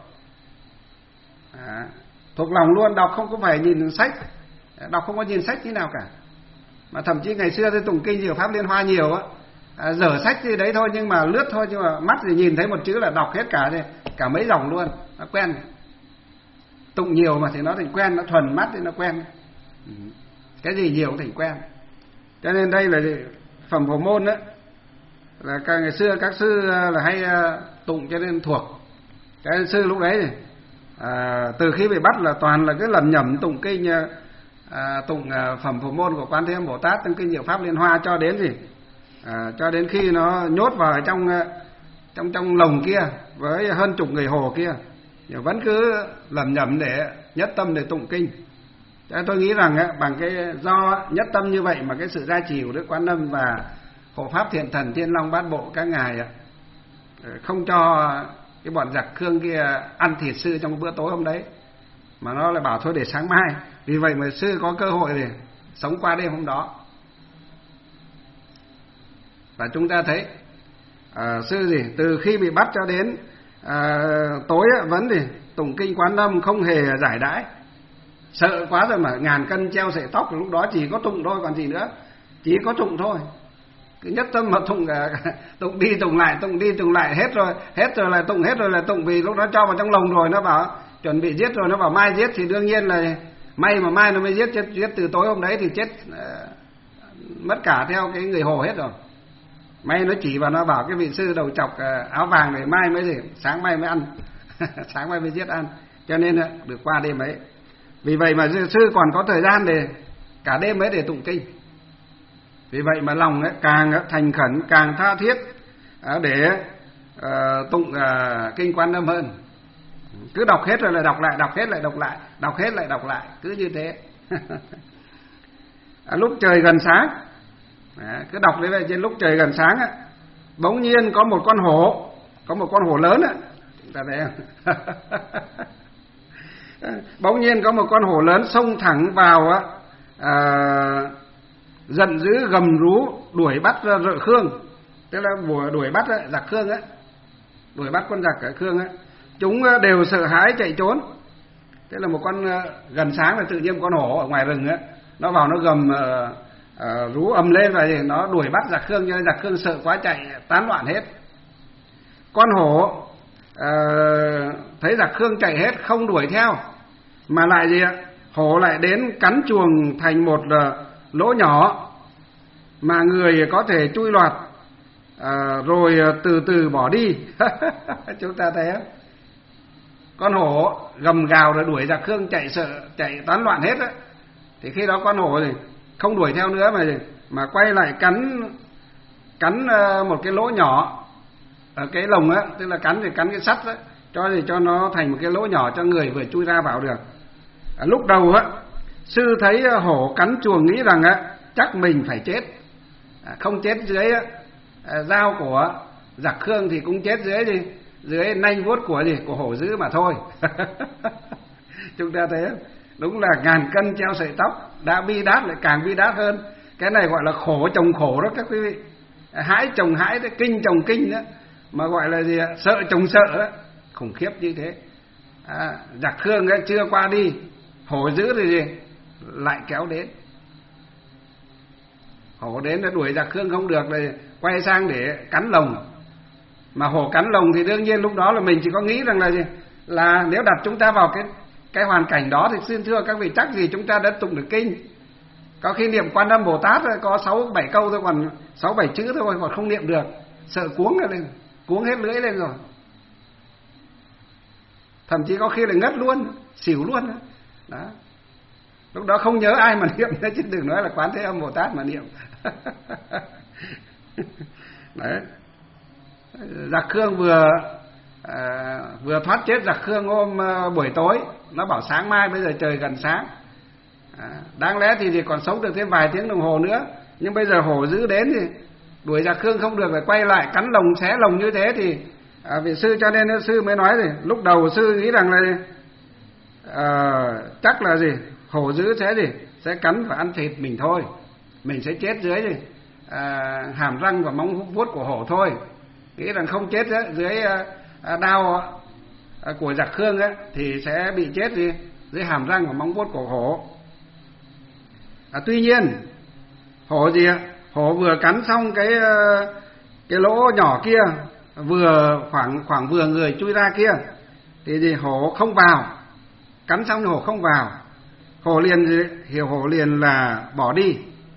B: thuộc lòng luôn, đọc không có phải nhìn sách, đọc không có nhìn sách tí nào cả. Mà thậm chí ngày xưa tôi tụng kinh Diệu Pháp Liên Hoa nhiều á, dở sách gì đấy thôi nhưng mà lướt thôi, nhưng mà mắt thì nhìn thấy một chữ là đọc hết cả mấy dòng luôn, nó quen. Tụng nhiều mà thì nó thành quen, nó thuần mắt thì nó quen. Cái gì nhiều cũng thành quen. Cho nên đây là phẩm Phổ Môn đó, là ngày xưa các sư là hay tụng cho nên thuộc. Cho nên sư lúc đấy từ khi bị bắt là toàn là cứ lầm nhầm tụng kinh tụng phẩm Phổ Môn của Quán Thế Âm Bồ Tát, trong kinh Diệu Pháp Liên Hoa cho đến cho đến khi nó nhốt vào trong lồng kia với hơn chục người Hồ kia, vẫn cứ lầm nhầm để nhất tâm để tụng kinh. Cho nên tôi nghĩ rằng bằng cái do nhất tâm như vậy mà cái sự gia trì của Đức Quán Âm và hộ pháp thiện thần Thiên Long Bát Bộ các ngài không cho cái bọn giặc Khương kia ăn thịt sư trong bữa tối hôm đấy, mà nó lại bảo thôi để sáng mai. Vì vậy mà sư có cơ hội để sống qua đêm hôm đó. Và chúng ta thấy sư từ khi bị bắt cho đến tối vẫn tụng kinh Quán Âm không hề giải đãi. Sợ quá rồi mà ngàn cân treo sợi tóc, lúc đó chỉ có tụng thôi, còn gì nữa, chỉ có tụng thôi. Cứ nhất tâm mà tụng đi tụng lại hết rồi lại tụng, vì lúc đó cho vào trong lồng rồi, nó bảo chuẩn bị giết rồi, nó bảo mai giết thì đương nhiên là may mà mai nó mới giết từ tối hôm đấy thì chết mất cả theo cái người Hồ hết rồi. May nó chỉ vào, nó bảo cái vị sư đầu chọc áo vàng này mai mới sáng mai mới ăn. Sáng mai mới giết ăn, cho nên được qua đêm ấy. Vì vậy mà sư còn có thời gian để cả đêm ấy để tụng kinh. Vì vậy mà lòng càng thành khẩn, càng tha thiết để tụng kinh Quan Âm hơn. Cứ đọc hết rồi lại đọc lại, đọc hết lại đọc lại, đọc hết lại đọc lại, cứ như thế. Lúc trời gần sáng, cứ đọc đấy vậy, trên lúc trời gần sáng bỗng nhiên có một con hổ lớn chúng ta thấy không? Bỗng nhiên có một con hổ lớn xông thẳng vào, giận dữ gầm rú đuổi bắt Khương, tức là đuổi bắt giặc Khương đuổi bắt quân giặc ở Khương chúng đều sợ hãi chạy trốn. Thế là một con gần sáng là tự nhiên một con hổ ở ngoài rừng á, nó vào nó gầm rú ầm lên và nó đuổi bắt Giặc Khương, cho nên Giặc Khương sợ quá chạy tán loạn hết. Con hổ thấy Giặc Khương chạy hết không đuổi theo, mà lại gì ạ? Hổ lại đến cắn chuồng thành một lỗ nhỏ mà người có thể chui lọt, rồi từ từ bỏ đi. Chúng ta thấy không? Con hổ gầm gào rồi đuổi Giặc Khương chạy sợ chạy tán loạn hết á, thì khi đó con hổ thì không đuổi theo nữa mà quay lại cắn một cái lỗ nhỏ ở cái lồng á, tức là cắn cái sắt á, cho nó thành một cái lỗ nhỏ cho người vừa chui ra vào được. Lúc đầu á, sư thấy hổ cắn chuồng nghĩ rằng á chắc mình phải chết, không chết dưới dao của Giặc Khương thì cũng chết dưới nanh vuốt của hổ dữ mà thôi. Chúng ta thấy đúng là ngàn cân treo sợi tóc, đã bi đát lại càng bi đát hơn. Cái này gọi là khổ chồng khổ đó các quý vị, hãi chồng hãi, kinh chồng kinh đó, mà gọi là gì ạ? Sợ chồng sợ đó, khủng khiếp như thế. Giặc Khương ấy chưa qua đi, hổ dữ thì gì lại kéo đến. Hổ đến là đuổi Giặc Khương không được, là quay sang để cắn lồng. Mà hổ cắn lồng thì đương nhiên lúc đó là mình chỉ có nghĩ rằng là gì, là nếu đặt chúng ta vào cái hoàn cảnh đó thì xin thưa các vị, chắc gì chúng ta đã tụng được kinh. Có khi niệm Quan Âm Bồ Tát có 6-7 câu thôi, còn 6-7 chữ thôi còn không niệm được, sợ cuống lên, cuống hết lưỡi lên rồi. Thậm chí có khi là ngất luôn, xỉu luôn đó. Lúc đó không nhớ ai mà niệm nữa, chứ đừng nói là Quán Thế Âm Bồ Tát mà niệm. Đấy. Giặc Khương vừa thoát chết. Giặc Khương hôm buổi tối nó bảo sáng mai, bây giờ trời gần sáng, đáng lẽ thì còn sống được thêm vài tiếng đồng hồ nữa, nhưng bây giờ hổ dữ đến thì đuổi Giặc Khương không được, phải quay lại cắn lồng xé lồng như thế thì vị sư, cho nên sư mới nói gì, lúc đầu sư nghĩ rằng là chắc là gì hổ dữ sẽ cắn và ăn thịt mình thôi, mình sẽ chết dưới hàm răng và móng vuốt của hổ thôi, nghĩ rằng không chết dưới đao của Giặc Khương ấy, thì sẽ bị chết dưới hàm răng và móng vuốt của hổ. Tuy nhiên hổ vừa cắn xong cái lỗ nhỏ kia, vừa khoảng vừa người chui ra kia, thì hổ không vào, cắn xong hổ không vào, hổ liền là bỏ đi.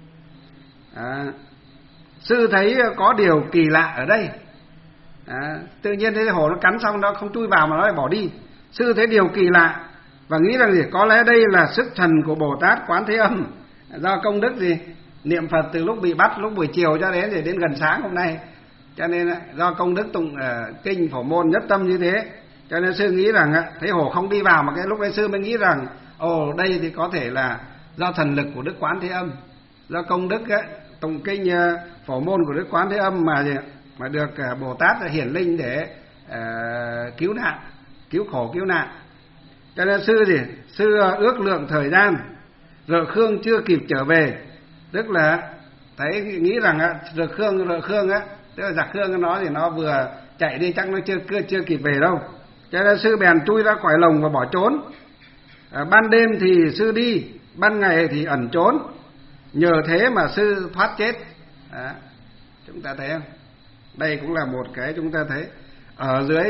B: Sư thấy có điều kỳ lạ ở đây. Tự nhiên thấy hổ nó cắn xong nó không chui vào mà nó lại bỏ đi. Sư thấy điều kỳ lạ và nghĩ rằng có lẽ đây là sức thần của Bồ Tát Quán Thế Âm, do công đức niệm Phật từ lúc bị bắt lúc buổi chiều cho đến gần sáng hôm nay, cho nên do công đức tụng kinh Phổ Môn nhất tâm như thế, cho nên sư nghĩ rằng thấy hổ không đi vào, mà cái lúc ấy sư mới nghĩ rằng đây thì có thể là do thần lực của Đức Quán Thế Âm, do công đức tụng kinh Phổ Môn của Đức Quán Thế Âm mà được Bồ Tát hiển linh để cứu nạn, cứu khổ cứu nạn. Cho nên sư ước lượng thời gian, Rợ Khương chưa kịp trở về, tức là thấy nghĩ rằng Rợ Khương tức là Giặc Khương nó thì nó vừa chạy đi, chắc nó chưa kịp về đâu, cho nên sư bèn chui ra khỏi lồng và bỏ trốn. Ban đêm thì sư đi, ban ngày thì ẩn trốn, nhờ thế mà sư thoát chết. Chúng ta thấy không? Đây cũng là một cái chúng ta thấy ở dưới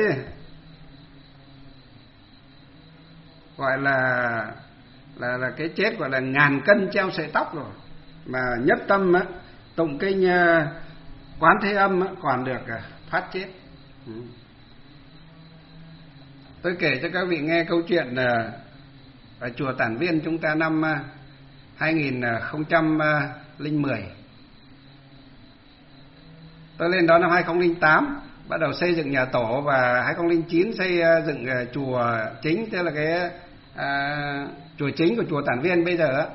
B: gọi là cái chết gọi là ngàn cân treo sợi tóc rồi, mà nhất tâm tụng kinh Quán Thế Âm còn được thoát chết. Tôi kể cho các vị nghe câu chuyện ở chùa Tản Viên chúng ta năm 2010. Tôi lên đó năm 2008, bắt đầu xây dựng nhà tổ, và 2009 xây dựng chùa chính, tức là cái chùa chính của chùa Tản Viên bây giờ.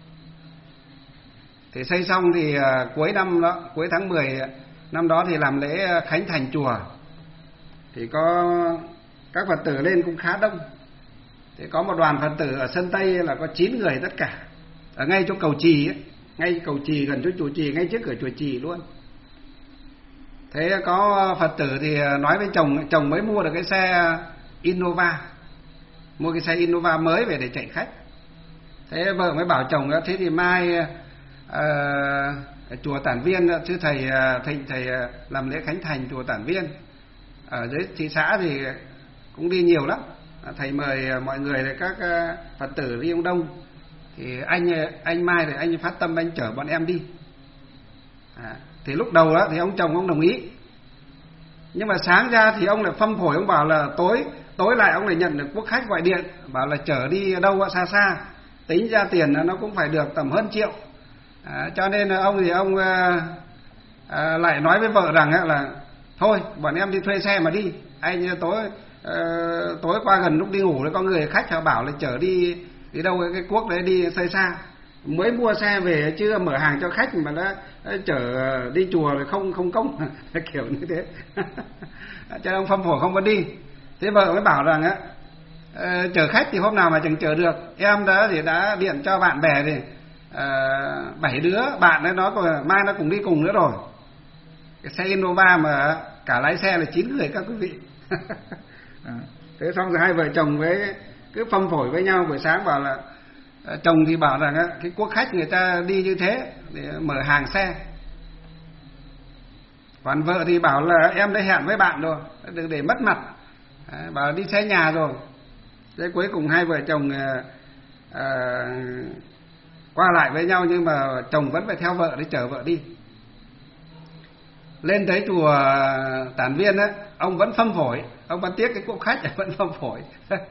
B: Thì xây xong thì cuối năm đó, cuối tháng 10 năm đó thì làm lễ khánh thành chùa. Thì có các Phật tử lên cũng khá đông. Thì có một đoàn Phật tử ở sân Tây là có 9 người tất cả, ở ngay chỗ cầu Trì ấy, ngay cầu Trì gần chỗ chùa Trì, ngay trước cửa chùa Trì luôn. Thế có Phật tử thì nói với chồng mới mua được cái xe Innova, mua cái xe Innova mới về để chạy khách. Thế vợ mới bảo chồng thế thì mai chùa Tản Viên, chứ thầy làm lễ khánh thành chùa Tản Viên ở dưới thị xã thì cũng đi nhiều lắm. Thầy mời mọi người các Phật tử đi ông Đông, thì anh mai thì anh phát tâm anh chở bọn em đi. Thì lúc đầu đó thì ông chồng ông đồng ý, nhưng mà sáng ra thì ông lại phâm phổi, ông bảo là tối lại ông lại nhận được quốc khách gọi điện bảo là chở đi đâu xa xa, tính ra tiền nó cũng phải được tầm hơn triệu. Cho nên ông lại nói với vợ rằng là thôi bọn em đi thuê xe mà đi, anh tối qua gần lúc đi ngủ có người khách họ bảo là chở đi đâu cái quốc đấy đi xa xa, mới mua xe về chưa mở hàng cho khách mà đã chở đi chùa rồi không công kiểu như thế. Cho ông phâm phổi không có đi. Thế vợ mới bảo rằng chở khách thì hôm nào mà chẳng chở được, em đã điện cho bạn bè thì 7 đứa bạn ấy nó mai nó cùng đi cùng nữa rồi. Cái xe Innova mà cả lái xe là 9 người các quý vị. Thế xong rồi hai vợ chồng với cứ phâm phổi với nhau, buổi sáng bảo là chồng thì bảo rằng cái quốc khách người ta đi như thế để mở hàng xe, còn vợ thì bảo là em đã hẹn với bạn rồi, đừng để mất mặt, bảo đi xe nhà rồi. Thế cuối cùng hai vợ chồng qua lại với nhau, nhưng mà chồng vẫn phải theo vợ để chở vợ đi. Lên tới chùa Tản Viên ông vẫn phâm phổi, ông vẫn tiếc cái quốc khách vẫn phâm phổi.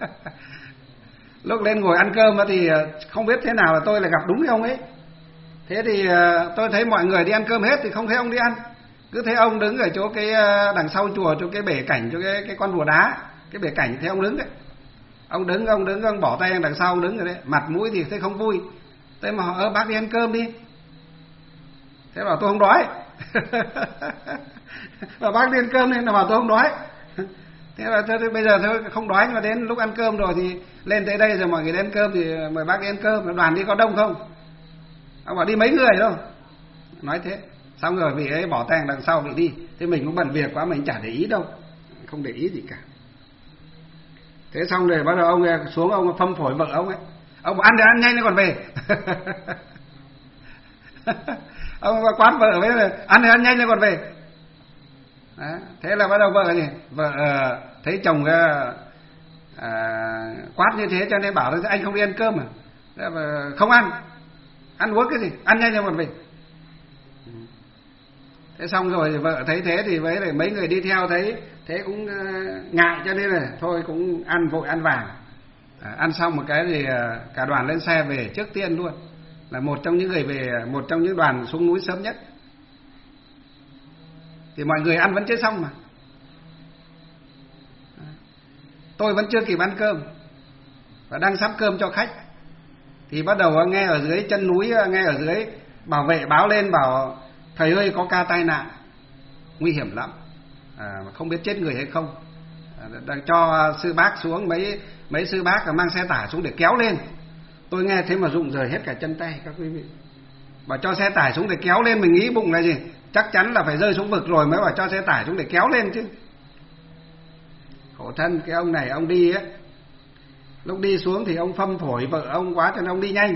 B: Lúc lên ngồi ăn cơm thì không biết thế nào là tôi lại gặp đúng cái ông ấy. Thế thì tôi thấy mọi người đi ăn cơm hết thì không thấy ông đi ăn, cứ thấy ông đứng ở chỗ cái đằng sau chùa, chỗ cái bể cảnh, chỗ cái con rùa đá, cái bể cảnh, thấy ông đứng đấy. Ông đứng ông bỏ tay đằng sau, ông đứng rồi đấy, mặt mũi thì thấy không vui. Thế mà bác đi ăn cơm đi. Thế bảo tôi không đói. Và bác đi ăn cơm nên là bảo tôi không đói. Thế là bây giờ thôi không đói, nhưng mà đến lúc ăn cơm rồi thì lên tới đây rồi mọi người đi ăn cơm thì mời bác đi ăn cơm. Đoàn đi có đông không? Ông bảo đi mấy người đâu. Nói thế. Xong rồi vị ấy bỏ tay đằng sau vị đi. Thế mình cũng bận việc quá, mình chả để ý đâu, không để ý gì cả. Thế xong rồi bắt đầu ông xuống, ông phâm phổi vợ ông ấy. Ông bảo ăn thì ăn nhanh nó còn về. Ông quát vợ với là ăn thì ăn nhanh nó còn về. Đó. Thế là bắt đầu vợ thấy chồng quát như thế cho nên bảo là anh không đi ăn cơm à? Không ăn uống cái gì, ăn nhanh cho còn về. Thế xong rồi vợ thấy thế thì với lại mấy người đi theo thấy thế cũng ngại, cho nên là thôi cũng ăn vội ăn vàng. Ăn xong một cái thì cả đoàn lên xe về trước tiên luôn, là một trong những người về, một trong những đoàn xuống núi sớm nhất. Thì mọi người ăn vẫn chưa xong mà, tôi vẫn chưa kịp ăn cơm và đang sắp cơm cho khách thì bắt đầu nghe ở dưới chân núi, nghe ở dưới bảo vệ báo lên bảo thầy ơi có ca tai nạn nguy hiểm lắm, không biết chết người hay không, đang cho sư bác xuống, mấy sư bác mang xe tải xuống để kéo lên. Tôi nghe thế mà rụng rời hết cả chân tay các quý vị. Bảo cho xe tải xuống để kéo lên, mình nghĩ bụng là gì, chắc chắn là phải rơi xuống vực rồi mới bảo cho xe tải xuống để kéo lên chứ. Khổ thân cái ông này, ông đi ấy, lúc đi xuống thì ông phâm phổi vợ ông quá cho nên ông đi nhanh.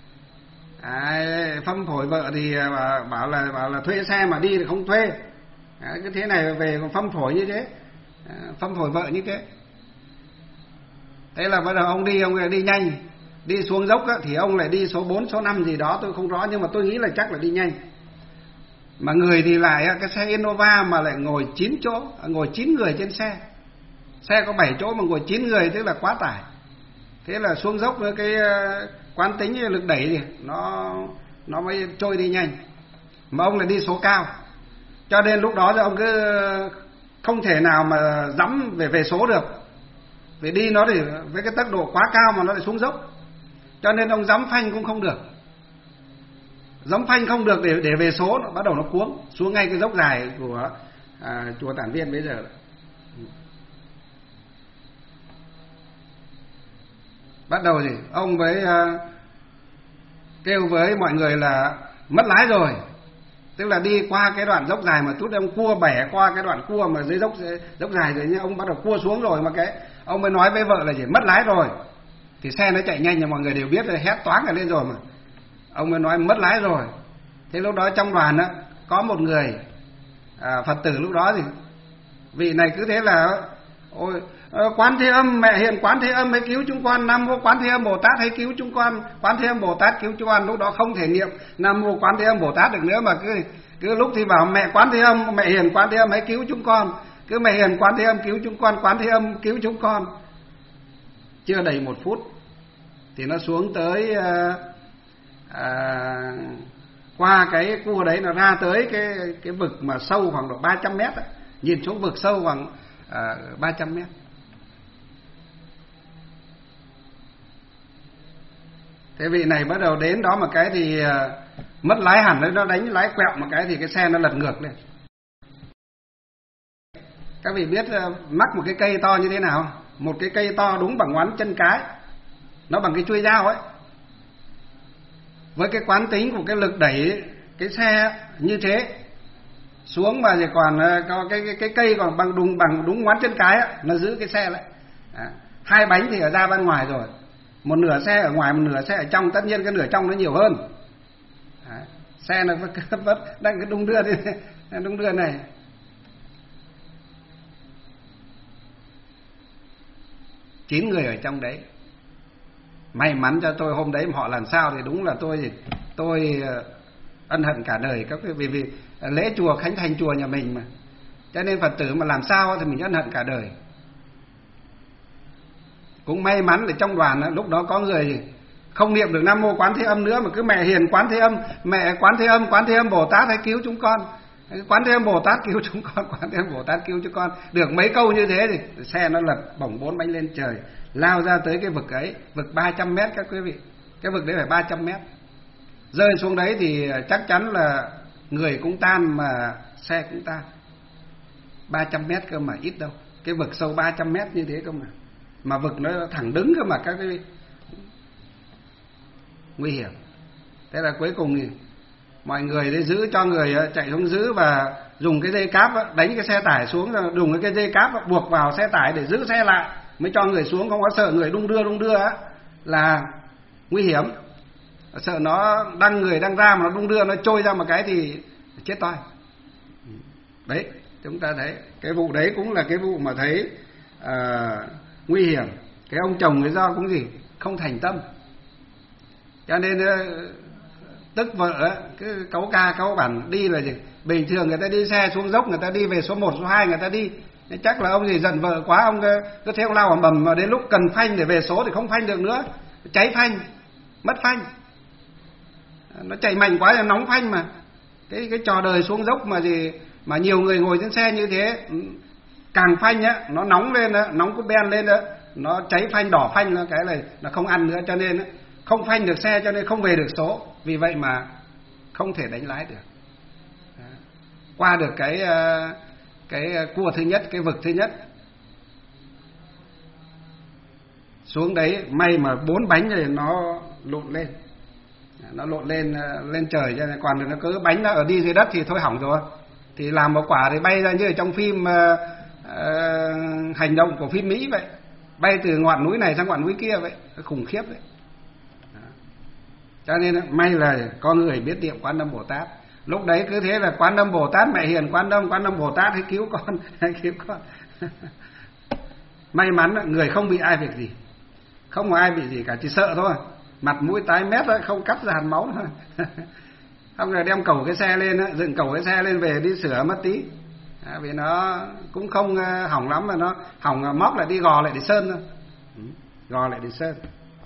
B: Phâm phổi vợ thì bảo là thuê xe mà đi thì không thuê. Cứ thế này về còn phâm phổi như thế, phâm phổi vợ như thế. Thế là bắt đầu ông đi nhanh, đi xuống dốc thì ông lại đi số 4, số 5 gì đó tôi không rõ, nhưng mà tôi nghĩ là chắc là đi nhanh. Mà người thì lại cái xe Innova mà lại ngồi 9 chỗ, ngồi 9 người trên xe. Xe có 7 chỗ mà ngồi 9 người, tức là quá tải. Thế là xuống dốc với cái quán tính lực đẩy thì nó mới trôi đi nhanh. Mà ông lại đi số cao, cho nên lúc đó thì ông cứ không thể nào mà dẫm về số được. Vì đi nó thì với cái tốc độ quá cao mà nó lại xuống dốc, cho nên ông dẫm phanh cũng không được. Dẫm phanh không được để về số, nó bắt đầu nó cuống xuống ngay cái dốc dài của chùa Tản Viên bây giờ. Bắt đầu thì ông mới kêu với mọi người là mất lái rồi. Tức là đi qua cái đoạn dốc dài mà chút ông cua bẻ qua cái đoạn cua mà dưới dốc dài rồi nhá, ông bắt đầu cua xuống rồi mà Ông mới nói với vợ là gì? Mất lái rồi. Thì xe nó chạy nhanh là mọi người đều biết rồi, hét toáng cả lên rồi mà. Ông mới nói mất lái rồi. Thế lúc đó trong đoàn á có một người Phật tử lúc đó thì vị này cứ thế là ôi Quán Thế Âm, mẹ hiền Quán Thế Âm hãy cứu chúng con, Nam mô Quán Thế Âm Bồ Tát hãy cứu chúng con, Quán Thế Âm Bồ Tát cứu chúng con. Lúc đó không thể niệm Nam mô Quán Thế Âm Bồ Tát được nữa, mà cứ lúc thì bảo mẹ Quán Thế Âm, mẹ hiền Quán Thế Âm hãy cứu chúng con, cứ mẹ hiền Quán Thế Âm cứu chúng con, Quán Thế Âm cứu chúng con. Chưa đầy 1 phút thì nó xuống tới qua cái cua đấy, nó ra tới cái vực mà sâu khoảng độ 300 mét ấy. Nhìn xuống vực sâu khoảng 300 mét. Thế vị này bắt đầu đến đó một cái thì mất lái hẳn đấy, nó đánh lái quẹo một cái thì cái xe nó lật ngược lên. Các vị biết mắc một cái cây to như thế nào? Một cái cây to đúng bằng ngón chân cái, nó bằng cái chuôi dao ấy. Với cái quán tính của cái lực đẩy cái xe như thế xuống mà thì còn có cái cây còn bằng đúng ngón chân cái ấy, nó giữ cái xe lại. 2 bánh thì ở ra bên ngoài rồi, một nửa xe ở ngoài, một nửa xe ở trong. Tất nhiên cái nửa trong nó nhiều hơn. Xe nó vẫn đang cái đung đưa này. Chín người ở trong đấy. May mắn cho tôi hôm đấy họ làm sao thì đúng là tôi ân hận cả đời. Các vì lễ chùa khánh thành chùa nhà mình mà, cho nên Phật tử mà làm sao thì mình ân hận cả đời. Cũng may mắn là trong đoàn lúc đó có người không niệm được Nam mô Quán Thế Âm nữa, mà cứ mẹ hiền Quán Thế Âm, mẹ Quán Thế Âm Bồ Tát hãy cứu chúng con, Quán Thế Âm Bồ Tát cứu chúng con, Quán Thế Âm Bồ Tát cứu chúng con. Được mấy câu như thế thì xe nó lật bổng 4 bánh lên trời, lao ra tới cái vực ấy, vực 300 mét các quý vị. Cái vực đấy phải 300 mét. Rơi xuống đấy thì chắc chắn là người cũng tan mà xe cũng tan. 300 mét cơ mà ít đâu. Cái vực sâu 300 mét như thế cơ mà vực nó thẳng đứng cơ mà các quý vị. Nguy hiểm. Thế là cuối cùng thì mọi người để giữ cho người chạy xuống giữ và dùng cái dây cáp đánh cái xe tải xuống, dùng cái dây cáp buộc vào xe tải để giữ xe lại mới cho người xuống. Không có sợ người đung đưa á là nguy hiểm. Sợ nó người đang ra mà nó đung đưa, nó trôi ra một cái thì chết toi. Đấy, chúng ta thấy cái vụ đấy cũng là cái vụ mà thấy nguy hiểm. Cái ông chồng cái do cũng gì không thành tâm, cho nên tức vợ cứ cấu ca cấu bản đi là gì. Bình thường người ta đi xe xuống dốc, người ta đi về số 1, số 2 người ta đi. Chắc là ông gì giận vợ quá, ông cứ theo lao ầm ầm, mà đến lúc cần phanh để về số thì không phanh được nữa, cháy phanh, mất phanh. Nó chạy mạnh quá là nóng phanh mà. Cái trò đời xuống dốc mà nhiều người ngồi trên xe như thế, càng phanh á nó nóng lên á, nóng cái ben lên á, nó cháy phanh, đỏ phanh, nó cái này nó không ăn nữa, cho nên á không phanh được xe, cho nên không về được số. Vì vậy mà không thể đánh lái được. Qua được cái cua thứ nhất, cái vực thứ nhất. Xuống đấy may mà 4 bánh rồi nó lộn lên. Nó lộn lên trời, cho nên còn nó cứ bánh nó ở đi dưới đất thì thôi hỏng rồi. Thì làm một quả thì bay ra như ở trong phim hành động của phim Mỹ vậy. Bay từ ngọn núi này sang ngọn núi kia vậy, khủng khiếp đấy. Cho nên may là có người biết niệm Quán Âm Bồ Tát. Lúc đấy cứ thế là Quán Âm Bồ Tát, mẹ hiền Quán Âm Bồ Tát hãy cứu con, hãy cứu con. May mắn người không bị ai việc gì, không có ai bị gì cả, chỉ sợ thôi, mặt mũi tái mét thôi, không cắt ra hạt máu thôi. Không rồi đem cẩu cái xe lên, dựng cẩu cái xe lên về đi sửa mất tí. Vì nó cũng không hỏng lắm, mà nó hỏng móc lại đi gò lại để sơn thôi, gò lại để sơn.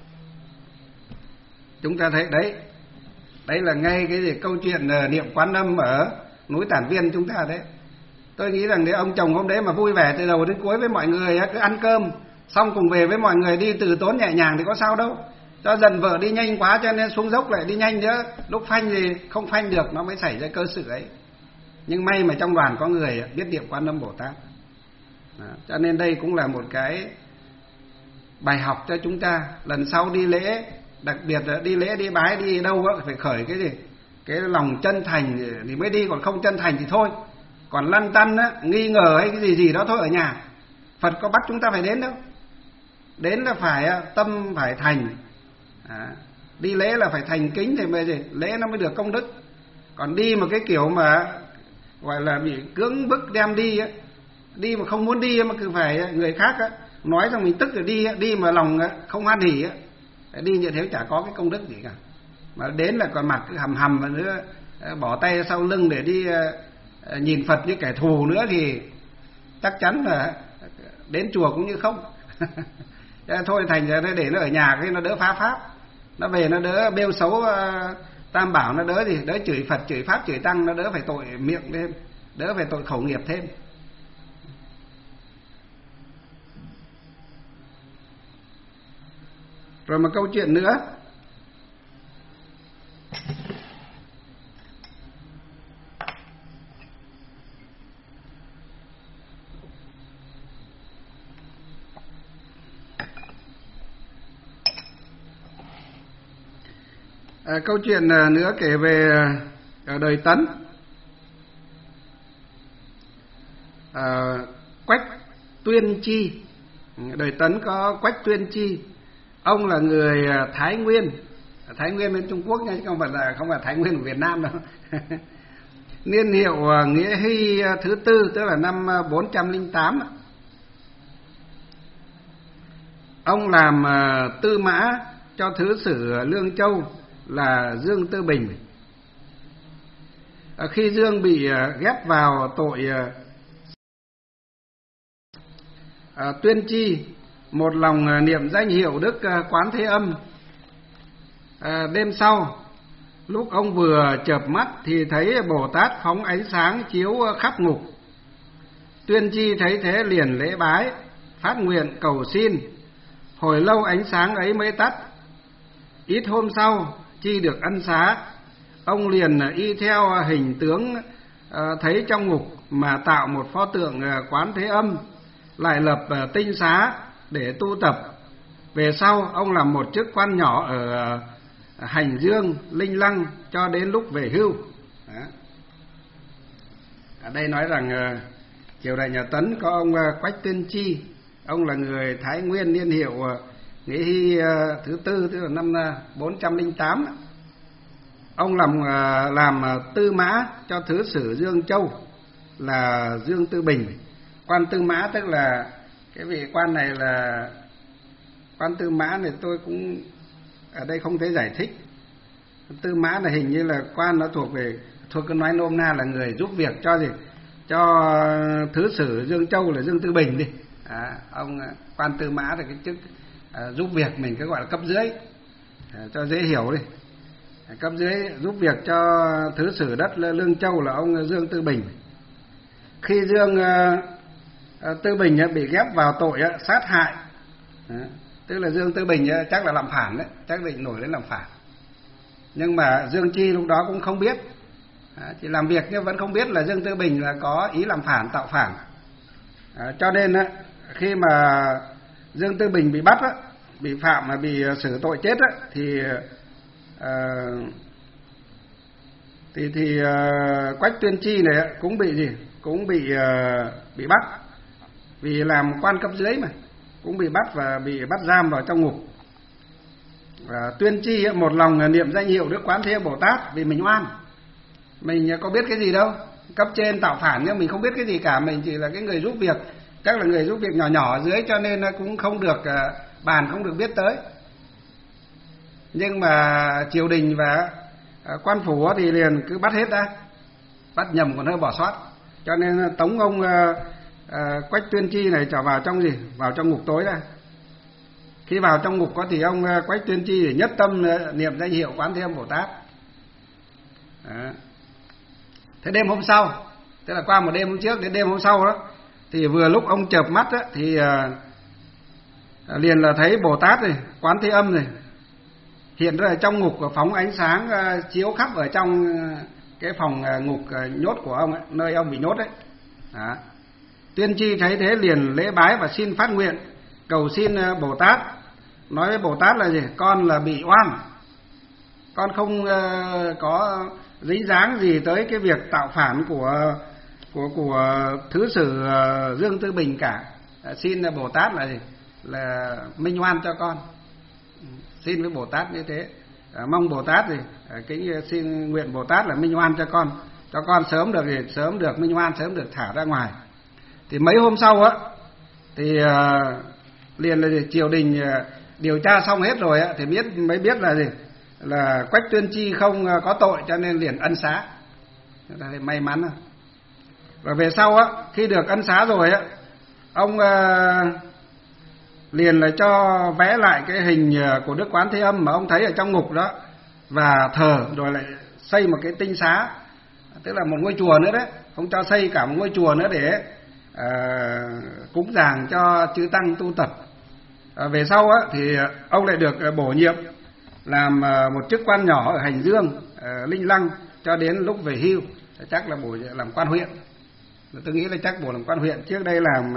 B: Chúng ta thấy đấy là ngay cái gì câu chuyện niệm Quán Âm ở núi Tản Viên chúng ta đấy. Tôi nghĩ rằng nếu ông chồng hôm đấy mà vui vẻ từ đầu đến cuối với mọi người, cứ ăn cơm xong cùng về với mọi người đi từ tốn nhẹ nhàng thì có sao đâu. Do giận vợ đi nhanh quá cho nên xuống dốc lại đi nhanh nữa, lúc phanh thì không phanh được, nó mới xảy ra cơ sự ấy. Nhưng may mà trong đoàn có người biết niệm Quán Âm Bồ Tát. Đó, cho nên đây cũng là một cái bài học cho chúng ta. Lần sau đi lễ, đặc biệt là đi lễ đi bái đi đâu á, phải khởi cái gì, cái lòng chân thành thì mới đi, còn không chân thành thì thôi. Còn lăn tăn á, nghi ngờ hay cái gì đó thôi ở nhà, Phật có bắt chúng ta phải đến đâu. đến là phải tâm phải thành. Đi lễ là phải thành kính thì mới gì lễ nó mới được công đức. Còn đi một cái kiểu mà gọi là bị cưỡng bức đem đi á, đi mà không muốn đi mà cứ phải người khác á nói rằng mình tức rồi đi mà lòng không hoan hỉ á, đi như thế chả có cái công đức gì cả. Mà đến là còn mặt cứ hầm hầm và nữa bỏ tay sau lưng để đi nhìn Phật như kẻ thù nữa thì chắc chắn là đến chùa cũng như không. Thôi thành ra để nó ở nhà cái nó đỡ phá pháp, nó về nó đỡ bêu xấu Tam Bảo, nó đỡ gì, đỡ chửi Phật, chửi Pháp, chửi Tăng, nó đỡ phải tội miệng thêm, đỡ phải tội khẩu nghiệp thêm. Rồi một câu chuyện nữa. Câu chuyện nữa kể về ở đời Tấn. Quách Tuyên Chi. Đời Tấn có Quách Tuyên Chi. Ông là người Thái Nguyên. Thái Nguyên bên Trung Quốc nha, chứ không phải Thái Nguyên của Việt Nam đâu. Niên hiệu Nghĩa Hy thứ tư, tức là năm 408. Ông làm tư mã cho thứ sử Lương Châu là Dương Tư Bình. Khi Dương bị ghép vào tội Tuyên Chi một lòng niệm danh hiệu Đức Quán Thế Âm. Đêm sau, lúc ông vừa chợp mắt thì thấy Bồ Tát phóng ánh sáng chiếu khắp ngục. Tuyên Chi thấy thế liền lễ bái, phát nguyện cầu xin. Hồi lâu ánh sáng ấy mới tắt. Ít hôm sau, Chi được ân xá. Ông liền y theo hình tướng thấy trong ngục mà tạo một pho tượng Quán Thế Âm, lại lập tinh xá để tu tập. Về sau ông làm một chức quan nhỏ ở Hành Dương, Linh Lăng cho đến lúc về hưu. Ở đây nói rằng triều đại nhà Tấn có ông Quách Tuyên Chi. Ông là người Thái Nguyên, niên hiệu Nghĩa Hy thứ tư, tức là năm 408. Ông làm tư mã cho thứ sử Dương Châu là Dương Tư Bình. Quan tư mã tức là cái vị quan này là quan tư mã này, tôi cũng ở đây không thể giải thích. Tư mã là hình như là quan nó thuộc cái nói nôm na là người giúp việc cho gì, cho thứ sử Dương Châu là Dương Tư Bình đi. Ông quan tư mã là cái chức giúp việc, mình cứ gọi là cấp dưới cho dễ hiểu đi. Cấp dưới giúp việc cho thứ sử đất Lương Châu là ông Dương Tư Bình. Khi Dương Tư Bình bị ghép vào tội sát hại, tức là Dương Tư Bình chắc là làm phản đấy, chắc định nổi lên làm phản. Nhưng mà Dương Chi lúc đó cũng không biết, chỉ làm việc nhưng vẫn không biết là Dương Tư Bình là có ý làm phản, tạo phản. Cho nên khi mà Dương Tư Bình bị bắt, bị phạm mà bị xử tội chết thì Quách Tuyên Chi này cũng bị gì, cũng bị bắt vì làm quan cấp dưới mà, cũng bị bắt và bị bắt giam vào trong ngục. Tuyên Chi một lòng niệm danh hiệu Đức Quán Thế Bồ Tát vì mình oan, mình có biết cái gì đâu, cấp trên tạo phản nhưng mình không biết cái gì cả, mình chỉ là cái người giúp việc, chắc là người giúp việc nhỏ nhỏ ở dưới cho nên cũng không được bàn, không được biết tới. Nhưng mà triều đình và quan phủ thì liền cứ bắt hết ra, bắt nhầm còn hơi bỏ sót, cho nên tống ông Quách Tuyên Chi này trở vào trong gì, vào trong ngục tối ra. Khi vào trong ngục có thì ông Quách Tuyên Chi thì nhất tâm niệm danh hiệu Quán Thế Âm Bồ Tát. Thế đêm hôm sau, tức là qua một đêm hôm trước đến đêm hôm sau đó, thì vừa lúc ông chợp mắt đó, thì liền là thấy Bồ Tát này, Quán Thế Âm này hiện ra trong ngục và phóng ánh sáng chiếu khắp ở trong cái phòng ngục nhốt của ông ấy, nơi ông bị nhốt đấy. Tuyên Chi thấy thế liền lễ bái và xin phát nguyện cầu xin Bồ Tát, nói với Bồ Tát là gì, con là bị oan, con không có dính dáng gì tới cái việc tạo phản của thứ sử Dương Tư Bình cả. Xin Bồ Tát là gì, là minh oan cho con. Xin với Bồ Tát như thế, mong Bồ Tát thì kính xin nguyện Bồ Tát là minh oan cho con sớm được minh oan, sớm được thả ra ngoài. Thì mấy hôm sau á thì liền là triều đình điều tra xong hết rồi á, thì mới biết là gì, là Quách Tuyên Chi không có tội, cho nên liền ân xá. Chúng ta thấy may mắn không? Và về sau á, khi được ân xá rồi á, ông liền là cho vẽ lại cái hình của Đức Quán Thế Âm mà ông thấy ở trong ngục đó, và thờ, rồi lại xây một cái tinh xá, tức là một ngôi chùa nữa đấy, ông cho xây cả một ngôi chùa nữa để cúng dường cho chư tăng tu tập. Về sau á, thì ông lại được bổ nhiệm làm một chức quan nhỏ ở Hành Dương, Linh Lăng, cho đến lúc về hưu chắc là bổ làm quan huyện. Tôi nghĩ là chắc bổ làm quan huyện, trước đây làm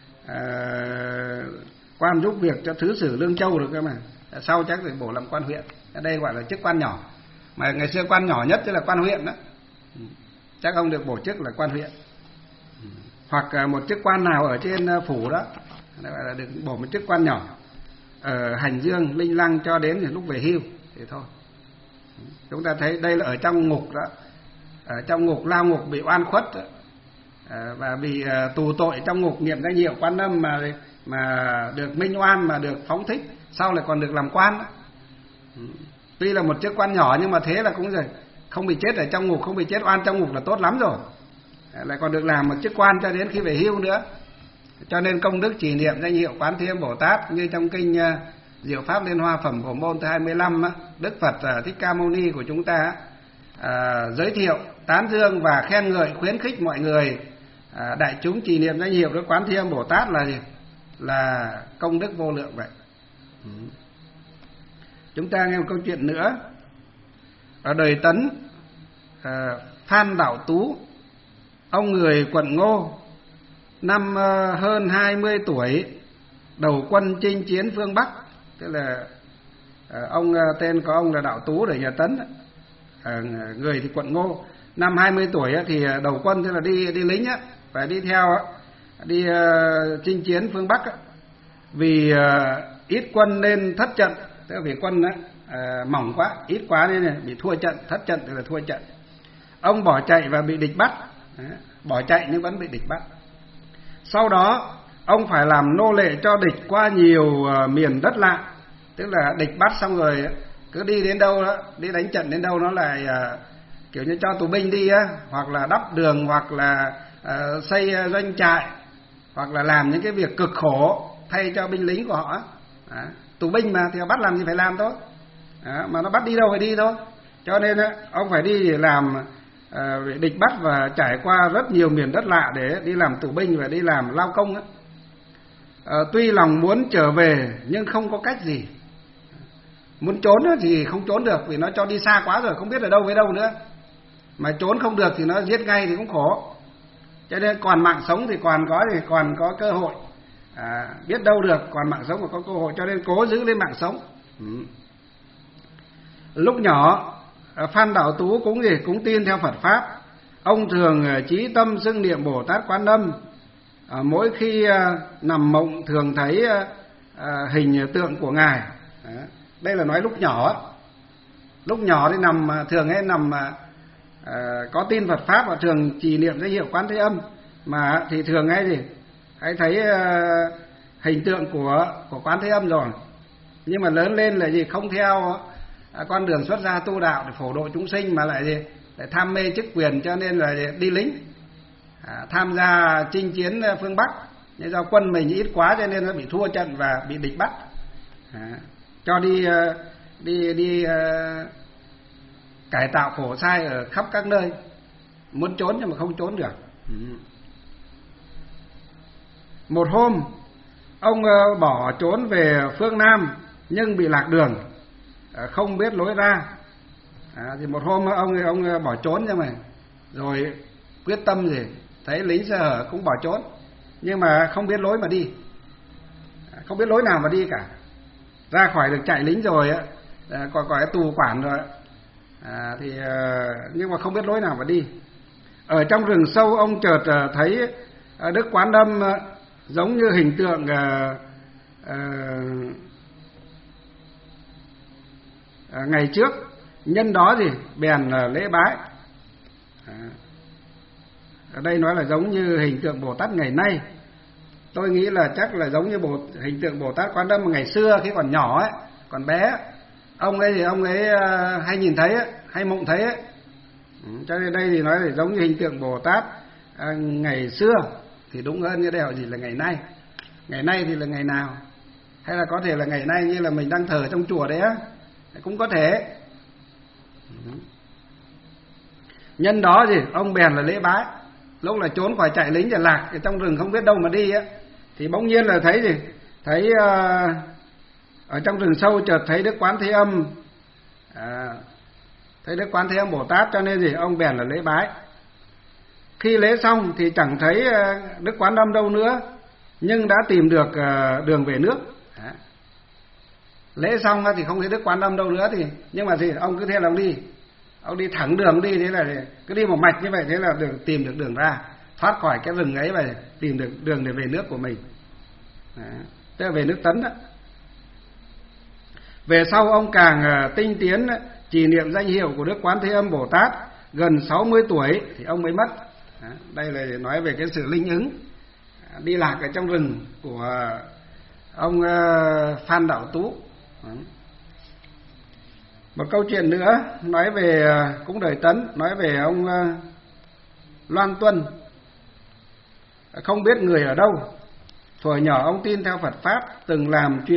B: quan giúp việc cho thứ sử Lương Châu được cơ mà, sau chắc phải bổ làm quan huyện. Ở đây gọi là chức quan nhỏ, mà ngày xưa quan nhỏ nhất tức là quan huyện đó. Chắc ông được bổ chức là quan huyện, hoặc một chức quan nào ở trên phủ đó, gọi là được bổ một chức quan nhỏ ở Hành Dương, Linh Lăng cho đến lúc về hưu thì thôi. Chúng ta thấy đây là ở trong ngục đó, ở trong ngục, lao ngục, bị oan khuất đó, và bị tù tội trong ngục, niệm danh hiệu Quan Âm mà được minh oan, mà được phóng thích, sau lại còn được làm quan đó. Tuy là một chức quan nhỏ nhưng mà thế là cũng rồi, không bị chết ở trong ngục, không bị chết oan trong ngục là tốt lắm rồi, lại còn được làm một chức quan cho đến khi về hưu nữa. Cho nên công đức trì niệm danh hiệu Quán Thế Âm Bồ Tát như trong kinh Diệu Pháp Liên Hoa Phẩm Phổ Môn thứ 25 á, Đức Phật Thích Ca Mâu Ni của chúng ta giới thiệu, tán dương và khen ngợi, khuyến khích mọi người đại chúng trì niệm danh hiệu Đức Quán Thế Âm Bồ Tát là gì? Là công đức vô lượng vậy. Chúng ta nghe một câu chuyện nữa. Ở đời Tấn, Phan Đạo Tú, ông người quận Ngô, năm hơn 20 tuổi, đầu quân chinh chiến phương Bắc. Tức là ông tên có ông là Đạo Tú ở nhà Tấn, người thì quận Ngô. Năm 20 tuổi thì đầu quân, tức là đi lính á, phải đi theo đi chinh chiến phương Bắc á. Vì ít quân nên thất trận, tức là vì quân mỏng quá, ít quá nên bị thua trận, thất trận tức là thua trận. Ông bỏ chạy và bị địch bắt. Bỏ chạy nhưng vẫn bị địch bắt. Sau đó ông phải làm nô lệ cho địch qua nhiều miền đất lạ, tức là địch bắt xong rồi cứ đi đến đâu đó, đi đánh trận đến đâu nó lại kiểu như cho tù binh đi á, hoặc là đắp đường, hoặc là xây doanh trại, hoặc là làm những cái việc cực khổ thay cho binh lính của họ. Tù binh mà thì bắt làm gì phải làm thôi, mà nó bắt đi đâu phải đi thôi. Cho nên ông phải đi làm địch bắt và trải qua rất nhiều miền đất lạ để đi làm tù binh và đi làm lao công á. Tuy lòng muốn trở về nhưng không có cách gì. Muốn trốn thì không trốn được vì nó cho đi xa quá rồi, không biết ở đâu với đâu nữa. Mà trốn không được thì nó giết ngay thì cũng khổ. Cho nên còn mạng sống thì còn có cơ hội. Biết đâu được, còn mạng sống mà có cơ hội, cho nên cố giữ lên mạng sống. Lúc nhỏ, Phan Đạo Tú cũng tin theo Phật Pháp. Ông thường chí tâm xưng niệm Bồ Tát Quán Âm. Mỗi khi nằm mộng thường thấy hình tượng của Ngài. Đây là nói lúc nhỏ. Lúc nhỏ thì thường nằm có tin Phật Pháp và thường trì niệm danh hiệu Quán Thế Âm, mà thì thường hay thấy hình tượng của Quán Thế Âm rồi. Nhưng mà lớn lên là không theo con đường xuất gia tu đạo để phổ độ chúng sinh, mà lại tham mê chức quyền, cho nên là đi lính, tham gia chinh chiến phương Bắc. Nhưng do quân mình ít quá cho nên nó bị thua trận và bị địch bắt, cho đi cải tạo khổ sai ở khắp các nơi, muốn trốn nhưng mà không trốn được. Một hôm ông bỏ trốn về phương Nam nhưng bị lạc đường, không biết lối ra. Thì một hôm ông bỏ trốn nhưng mà rồi quyết tâm thấy lính sơ hở cũng bỏ trốn, nhưng mà không biết lối mà đi, không biết lối nào mà đi cả. Ra khỏi được trại lính rồi có tù quản rồi, nhưng mà không biết lối nào mà đi. Ở trong rừng sâu ông chợt thấy Đức Quán Âm giống như hình tượng ngày trước, nhân đó gì bèn lễ bái. Ở đây nói là giống như hình tượng Bồ Tát ngày nay. Tôi nghĩ là chắc là giống như hình tượng Bồ Tát Quán Âm ngày xưa khi còn nhỏ ấy, còn bé. Ông ấy thì ông ấy hay nhìn thấy ấy, hay mộng thấy ấy. Cho nên đây thì nói là giống như hình tượng Bồ Tát ngày xưa thì đúng hơn, như đây họ gì là ngày nay. Ngày nay thì là ngày nào? Hay là có thể là ngày nay như là mình đang thờ trong chùa đấy á, cũng có thể. Nhân đó gì ông bèn là lễ bái. Lúc là trốn khỏi trại lính và lạc trong rừng không biết đâu mà đi á, thì bỗng nhiên là thấy gì, thấy ở trong rừng sâu chợt thấy Đức Quán Thế Âm, thấy Đức Quán Thế Âm Bồ Tát, cho nên gì ông bèn là lễ bái. Khi lễ xong thì chẳng thấy Đức Quán Âm đâu nữa, nhưng đã tìm được đường về nước. Lễ xong thì không thấy Đức Quán Âm đâu nữa, thì nhưng mà gì ông cứ thế là ông đi thẳng đường đi, thế là cứ đi một mạch như vậy, thế là tìm được đường ra, thoát khỏi cái rừng ấy và tìm được đường để về nước của mình. Tức là về nước Tấn đó. Về sau ông càng tinh tiến trì niệm danh hiệu của Đức Quán Thế Âm Bồ Tát, gần 60 tuổi thì ông mới mất. Đây là nói về cái sự linh ứng đi lạc ở trong rừng của ông Phan Đạo Tú. Một câu chuyện nữa nói về cũng đời Tấn, nói về ông Loan Tuân. Không biết người ở đâu, thuở nhỏ ông tin theo Phật pháp, từng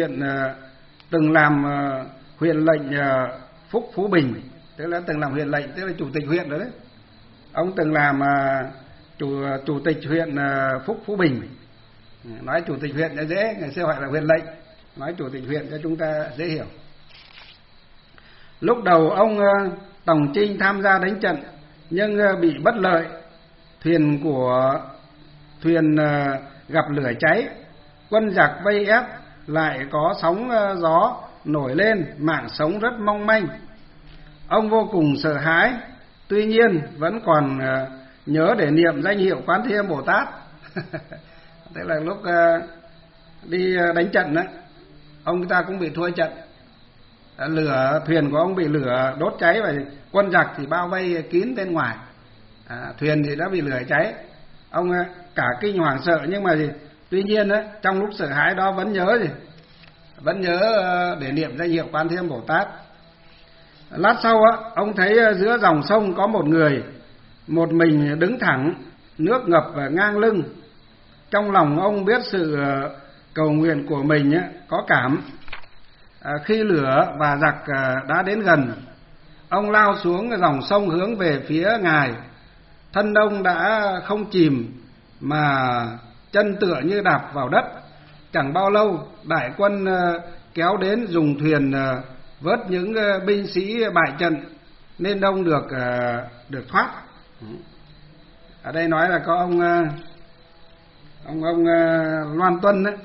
B: làm huyện lệnh Phúc Phú Bình, tức là từng làm huyện lệnh, tức là chủ tịch huyện đó đấy. Ông từng làm chủ tịch huyện Phúc Phú Bình. Nói chủ tịch huyện cho dễ, ngày xưa gọi là huyện lệnh, nói chủ tịch huyện cho chúng ta dễ hiểu. Lúc đầu ông tổng trinh tham gia đánh trận nhưng bị bất lợi, thuyền gặp lửa cháy, quân giặc vây ép, lại có sóng gió nổi lên, mạng sống rất mong manh. Ông vô cùng sợ hãi, tuy nhiên vẫn còn nhớ để niệm danh hiệu Quán Thế Âm Bồ Tát. Thế là lúc đi đánh trận đó, ông ta cũng bị thua trận. Thuyền của ông bị lửa đốt cháy và quân giặc thì bao vây kín bên ngoài. Thuyền thì đã bị lửa cháy. Ông cả kinh hoàng sợ, nhưng mà tuy nhiên đó, trong lúc sợ hãi đó vẫn nhớ để niệm danh hiệu Quán Thế Âm Bồ Tát. Lát sau ông thấy giữa dòng sông có một người, một mình đứng thẳng, nước ngập ngang lưng. Trong lòng ông biết sự cầu nguyện của mình có cảm. Khi lửa và giặc đã đến gần, ông lao xuống dòng sông hướng về phía ngài. Thân ông đã không chìm mà chân tựa như đạp vào đất. Chẳng bao lâu đại quân kéo đến dùng thuyền vớt những binh sĩ bại trận, nên ông được thoát. Ở đây nói là có ông Loan Tuân đấy,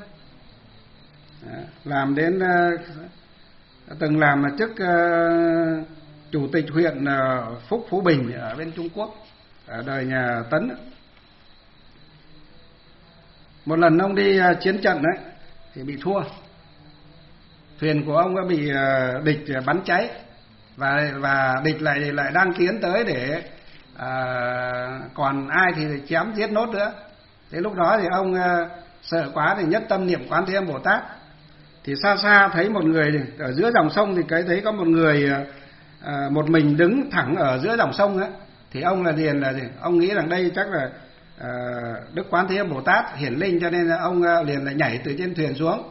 B: làm đến từng làm chức chủ tịch huyện Phúc Phú Bình ở bên Trung Quốc, ở đời nhà Tấn. Một lần ông đi chiến trận đấy thì bị thua, thuyền của ông đã bị địch bắn cháy, và địch lại đang tiến tới để còn ai thì chém giết nốt nữa. Thế lúc đó thì ông sợ quá thì nhất tâm niệm Quán Thế Âm Bồ Tát. Thì xa xa thấy một người ở giữa dòng sông, thì thấy có một người một mình đứng thẳng ở giữa dòng sông á, thì ông là gì? Ông nghĩ rằng đây chắc là Đức Quán Thế Âm Bồ Tát hiển linh, cho nên là ông liền là nhảy từ trên thuyền xuống.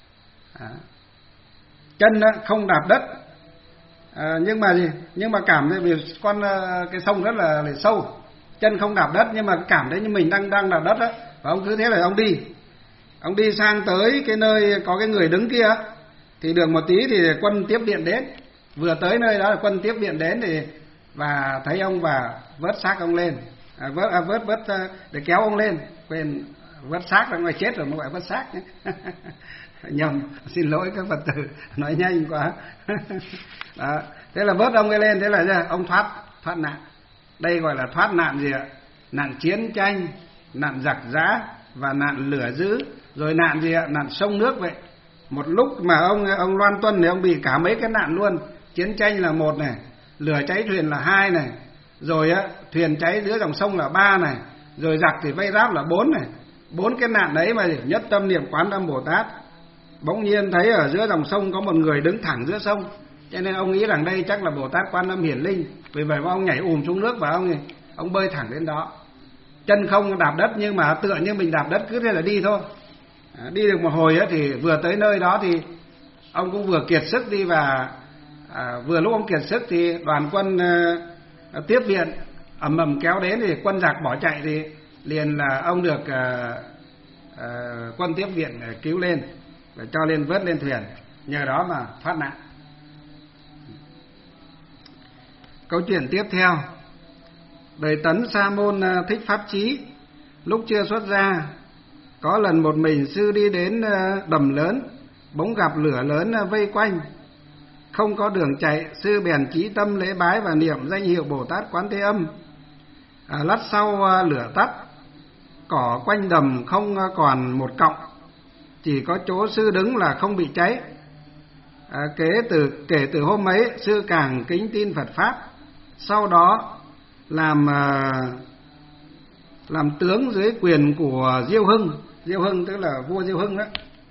B: Chân không đạp đất, nhưng mà cảm thấy vì cái sông rất là sâu, chân không đạp đất, nhưng mà cảm thấy như mình đang đạp đất đó. Và ông cứ thế là ông đi sang tới cái nơi có cái người đứng kia, thì được một tí thì quân tiếp viện đến. Vừa tới nơi đó là quân tiếp viện đến thì và thấy ông và vớt xác ông lên, vớt để kéo ông lên. Quên, vớt xác ra ngoài chết rồi mới gọi vớt xác nhé. Nhầm, xin lỗi các Phật tử, nói nhanh quá. Đó. Thế là vớt ông ấy lên, thế là ông thoát nạn. Đây gọi là thoát nạn gì ạ? Nạn chiến tranh, nạn giặc giã và nạn lửa dữ, rồi nạn gì ạ? Nạn sông nước vậy. Một lúc mà ông Loan Tuân thì ông bị cả mấy cái nạn luôn. Chiến tranh là 1 này, lửa cháy thuyền là 2 này, rồi thuyền cháy giữa dòng sông là 3 này, rồi giặc thì vây ráp là 4 này. 4 cái nạn đấy mà nhất tâm niệm Quán Âm Bồ Tát. Bỗng nhiên thấy ở giữa dòng sông có một người đứng thẳng giữa sông, cho nên ông nghĩ rằng đây chắc là Bồ Tát Quan Âm hiển linh. Vì vậy mà ông nhảy xuống nước và ông bơi thẳng đến đó. Chân không đạp đất, nhưng mà tựa như mình đạp đất, cứ thế là đi thôi. Đi được một hồi thì vừa tới nơi đó thì ông cũng vừa kiệt sức đi, và vừa lúc ông kiệt sức thì đoàn quân tiếp viện ầm ầm kéo đến, thì quân giặc bỏ chạy thì liền là ông được quân tiếp viện cứu lên và cho lên vớt lên thuyền, nhờ đó mà thoát nạn. Câu chuyện tiếp theo. Đời Tấn Sa Môn Thích Pháp Chí lúc chưa xuất gia, có lần một mình sư đi đến đầm lớn, bỗng gặp lửa lớn vây quanh, không có đường chạy. Sư bèn chí tâm lễ bái và niệm danh hiệu Bồ Tát Quán Thế Âm. Lát sau lửa tắt, cỏ quanh đầm không còn một cọng, chỉ có chỗ sư đứng là không bị cháy. Kể từ hôm ấy, sư càng kính tin Phật pháp. Sau đó làm tướng dưới quyền của Diêu Hưng. Diêu Hưng tức là vua Diêu Hưng đó.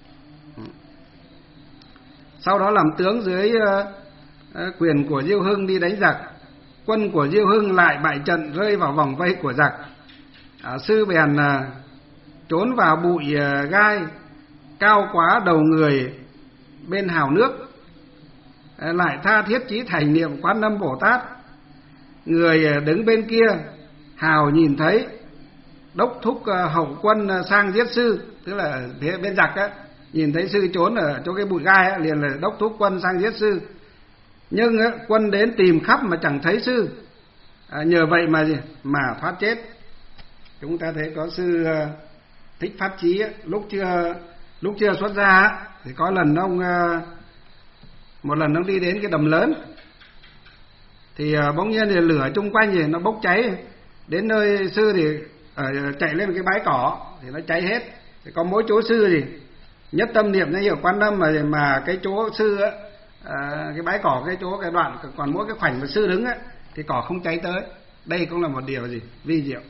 B: Sau đó làm tướng dưới quyền của Diêu Hưng đi đánh giặc. Quân của Diêu Hưng lại bại trận, rơi vào vòng vây của giặc. Sư bèn trốn vào bụi gai cao quá đầu người bên hào nước, lại tha thiết chí thành niệm Quán Âm Bồ Tát. Người đứng bên kia hào nhìn thấy, đốc thúc hậu quân sang giết sư, tức là phía bên giặc á, nhìn thấy sư trốn ở chỗ cái bụi gai á, liền là đốc thúc quân sang giết sư. Nhưng quân đến tìm khắp mà chẳng thấy sư, nhờ vậy mà thoát chết. Chúng ta thấy có sư Thích Pháp Chí lúc chưa xuất gia thì có lần một lần ông đi đến cái đầm lớn, thì bỗng nhiên thì lửa chung quanh thì nó bốc cháy. Đến nơi sư thì chạy lên cái bãi cỏ thì nó cháy hết. Thì có mỗi chỗ sư thì nhất tâm niệm danh hiệu Quan Âm, mà cái chỗ sư cái bãi cỏ, cái đoạn còn mỗi cái khoảnh mà sư đứng thì cỏ không cháy tới. Đây cũng là một điều vi diệu.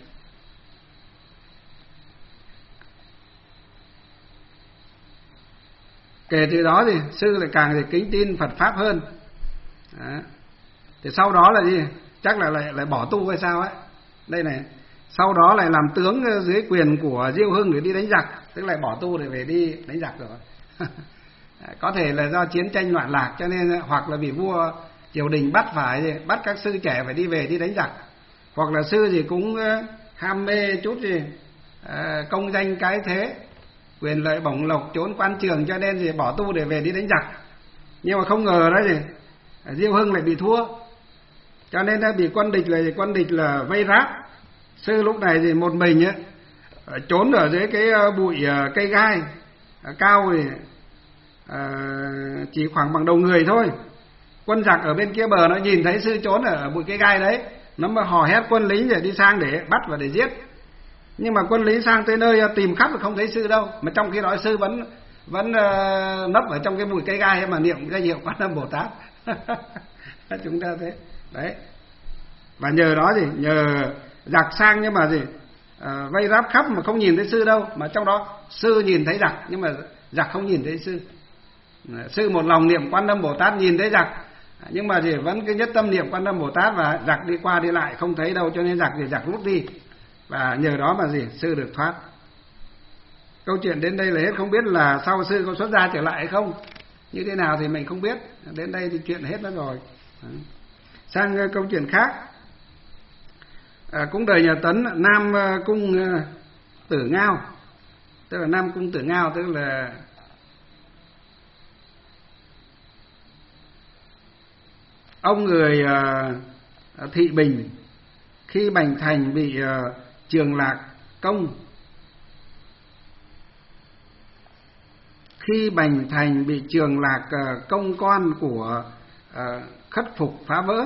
B: Kể từ đó thì sư lại càng kính tin Phật pháp hơn. Thì sau đó là chắc là lại bỏ tu hay sao ấy. Đây này, sau đó lại làm tướng dưới quyền của Diêu Hưng để đi đánh giặc, tức là bỏ tu để về đi đánh giặc rồi. Có thể là do chiến tranh loạn lạc, cho nên hoặc là bị vua triều đình bắt các sư trẻ phải về đi đánh giặc, hoặc là sư cũng ham mê chút công danh cái thế, quyền lợi bổng lộc, trốn quan trường, cho nên bỏ tu để về đi đánh giặc. Nhưng mà không ngờ đó Diêu Hưng lại bị thua, cho nên đã bị quân địch là vây ráp. Sư lúc này một mình trốn ở dưới cái bụi cây gai cao chỉ khoảng bằng đầu người thôi. Quân giặc ở bên kia bờ nó nhìn thấy sư trốn ở bụi cây gai đấy, nó mà hò hét quân lính để đi sang để bắt và để giết. Nhưng mà quân lính sang tới nơi tìm khắp mà không thấy sư đâu, mà trong khi đó sư vẫn nấp ở trong cái bụi cây gai mà niệm danh hiệu Quan Âm Bồ Tát. Chúng ta thấy đấy. Và nhờ đó nhờ giặc sang, nhưng mà vây ráp khắp mà không nhìn thấy sư đâu, mà trong đó sư nhìn thấy giặc nhưng mà giặc không nhìn thấy sư. Sư một lòng niệm Quan Âm Bồ Tát, nhìn thấy giặc nhưng mà vẫn cứ nhất tâm niệm Quan Âm Bồ Tát, và giặc đi qua đi lại không thấy đâu, cho nên giặc rút đi, và nhờ đó mà sư được thoát. Câu chuyện đến đây là hết. Không biết là sau sư có xuất gia trở lại hay không, như thế nào thì mình không biết. Đến đây thì chuyện hết mất rồi. Sang câu chuyện khác. Cũng đời nhà Tấn, Nam Cung Tử Ngao, tức là Nam Cung Tử Ngao, tức là ông người Thị Bình. Khi Bành Thành bị Trường Lạc công, Trường Lạc công con của khất phục phá vỡ.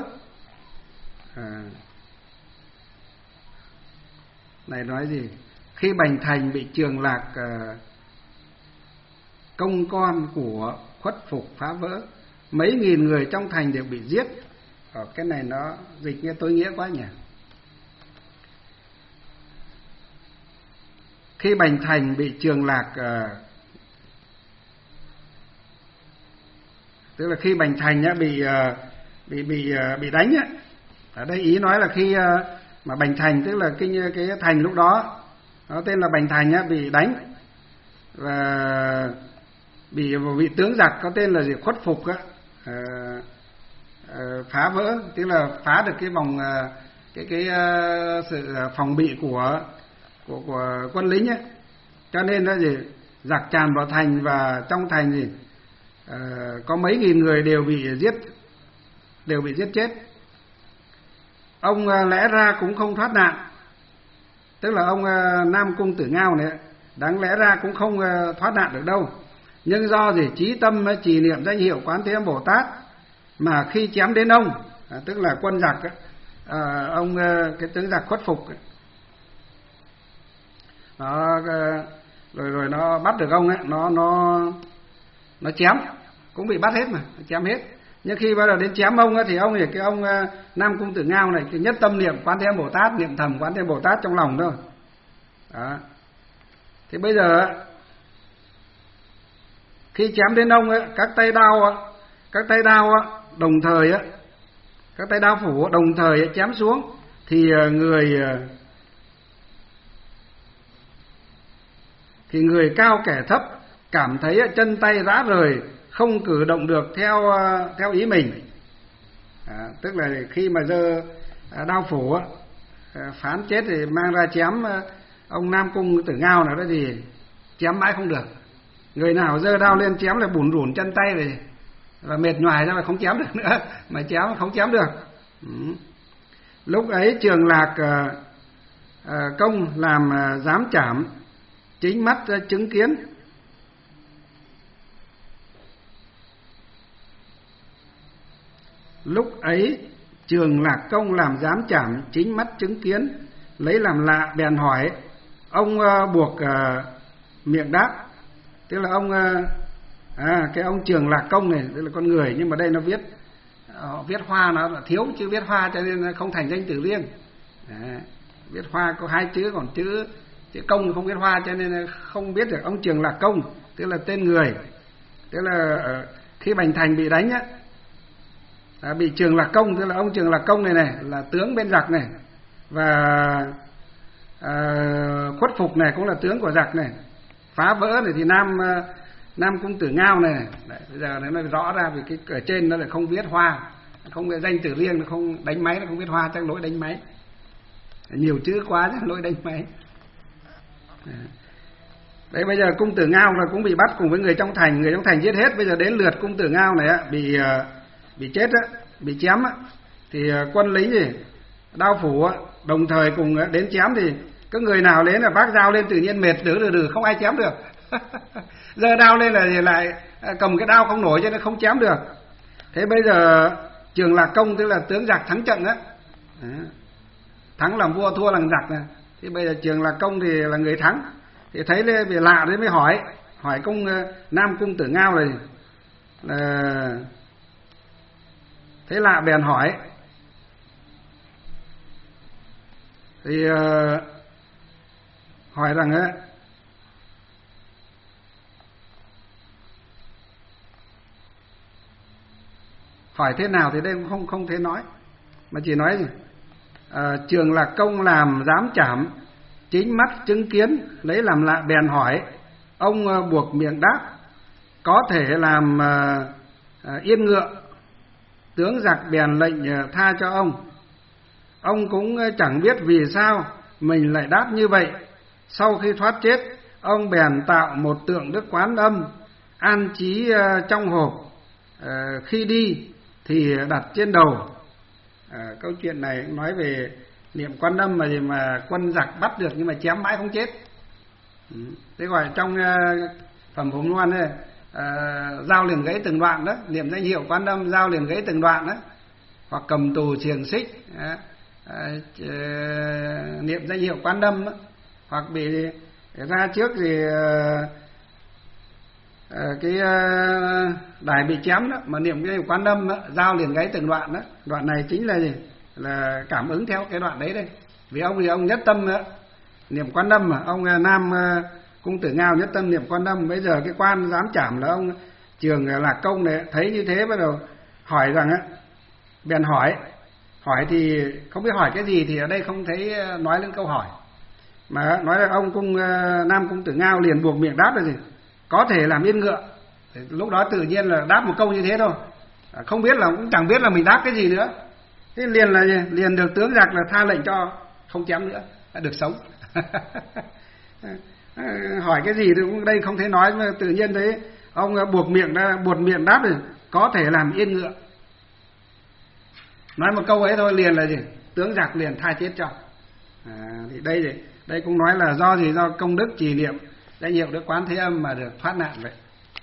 B: Này nói gì? Khi Bành Thành bị Trường Lạc công con của khuất phục phá vỡ, mấy nghìn người trong thành đều bị giết. Cái này nó dịch nghe tối nghĩa quá nhỉ. Khi Bành Thành bị Trường Lạc, tức là khi Bành Thành bị đánh á. Ở đây ý nói là khi mà Bành Thành, tức là cái thành lúc đó nó tên là Bành Thành á, bị đánh và bị tướng giặc có tên là gì khuất phục á, phá vỡ, tức là phá được cái vòng sự phòng bị của quân lính ấy. Cho nên là gì giặc tràn vào thành, và trong thành gì có mấy nghìn người đều bị giết chết. Ông lẽ ra cũng không thoát nạn, tức là ông Nam Cung Tử Ngao này đáng lẽ ra cũng không thoát nạn được đâu, nhưng do gì chí tâm trì niệm danh hiệu Quán Thế Âm Bồ Tát, mà khi chém đến ông, tức là quân giặc ông cái tướng giặc khuất phục nó rồi nó bắt được ông ấy, nó chém, cũng bị bắt hết mà, chém hết. Nhưng khi bắt đầu đến chém ông ấy, thì ông này, cái ông Nam Cung Tử Ngao này, cái nhất tâm niệm Quán Thế Âm Bồ Tát, niệm thầm Quán Thế Âm Bồ Tát trong lòng thôi. Đó. Thì bây giờ khi chém đến ông ấy, các tay đao đồng thời á, các tay đao phủ đồng thời chém xuống, thì người cao kẻ thấp cảm thấy chân tay rã rời, không cử động được theo ý mình. Tức là khi mà giơ đao phủ phán chết thì mang ra chém ông Nam Cung Tử Ngao nào đó, thì chém mãi không được. Người nào giơ đao lên chém là bủn rủn chân tay rồi, và mệt nhoài ra mà không chém được nữa, mà chém không chém được. Lúc ấy Trường Lạc công làm giám trảm, chính mắt chứng kiến. Lúc ấy Trường Lạc công làm giám trảm, chính mắt chứng kiến, lấy làm lạ bèn hỏi. Ông buộc miệng đáp, tức là ông cái ông Trường Lạc công này, tức là con người, nhưng mà đây nó viết hoa nó là thiếu chữ viết hoa, cho nên không thành danh từ riêng. Viết hoa có hai chữ, còn chữ công không viết hoa, cho nên không biết được ông Trường Lạc công, tức là tên người. Tức là khi Bành Thành bị đánh á, bị Trường Lạc công, tức là ông Trường Lạc công này là tướng bên giặc này, và khuất phục này cũng là tướng của giặc này, phá vỡ này thì Nam Cung Tử Ngao này. Đấy, bây giờ nó rõ ra vì cái ở trên nó lại không viết hoa, không có danh từ riêng, nó không đánh máy, nó không viết hoa, chắc lỗi đánh máy, nhiều chữ quá chắc lỗi đánh máy. Đấy, bây giờ Cung Tử Ngao là cũng bị bắt cùng với người trong thành giết hết. Bây giờ đến lượt Cung Tử Ngao này bị chết á, bị chém á, thì quân lính gì đao phủ đồng thời cùng đến chém, thì có người nào đến là vác dao lên tự nhiên mệt đừ không ai chém được. Giơ đao lên là thì lại cầm cái đao không nổi, cho nên không chém được. Thế bây giờ Trường Lạc công, tức là tướng giặc thắng trận á, thắng làm vua thua làm giặc này. Thì bây giờ Trường Lạc công thì là người thắng, thì thấy về lạ đấy mới hỏi Nam Cung Tử Ngao này là thấy lạ bèn hỏi. Thì hỏi rằng hỏi thế nào thì đây cũng không thể nói, mà chỉ nói gì Trường Lạc công làm giám trảm, chính mắt chứng kiến, lấy làm lạ bèn hỏi. Ông buộc miệng đáp, có thể làm yên ngựa. Tướng giặc bèn lệnh tha cho ông. Ông cũng chẳng biết vì sao mình lại đáp như vậy. Sau khi thoát chết, ông bèn tạo một tượng Đức Quán Âm, an trí trong hộp, khi đi thì đặt trên đầu. Câu chuyện này nói về niệm Quan Âm mà quân giặc bắt được nhưng mà chém mãi không chết. Thế gọi trong phẩm Phổ Loan này, dao liền gãy từng đoạn đó, niệm danh hiệu Quan Âm dao liền gãy từng đoạn đó, hoặc cầm tù xiềng xích niệm danh hiệu Quan Âm đó, hoặc bị ra trước thì cái đài bị chém đó mà niệm cái Quán Âm đó, dao liền gãy từng đoạn đó. Đoạn này chính là gì? Là cảm ứng theo cái đoạn đấy đây. Vì ông thì ông nhất tâm đó, niệm Quán Âm mà ông Nam Cung Tử Ngao nhất tâm niệm Quán Âm. Bây giờ cái quan giám trảm là ông Trường Lạc Công này thấy như thế bắt đầu hỏi rằng á, bèn hỏi thì không biết hỏi cái gì, thì ở đây không thấy nói lên câu hỏi, mà nói là ông Nam Cung Tử Ngao liền buộc miệng đáp là gì? Có thể làm yên ngựa. Thì lúc đó tự nhiên là đáp một câu như thế thôi, không biết là cũng chẳng biết là mình đáp cái gì nữa. Thế liền là gì? Liền được tướng giặc là tha lệnh cho không chém nữa, đã được sống. Hỏi cái gì thì cũng đây không thấy nói, mà tự nhiên thấy ông buộc miệng đáp thì có thể làm yên ngựa. Nói một câu ấy thôi liền là gì? Tướng giặc liền tha chết cho. Thì đây cũng nói là do gì? Do công đức trì niệm danh hiệu Đức Quán Thế Âm mà được thoát nạn vậy.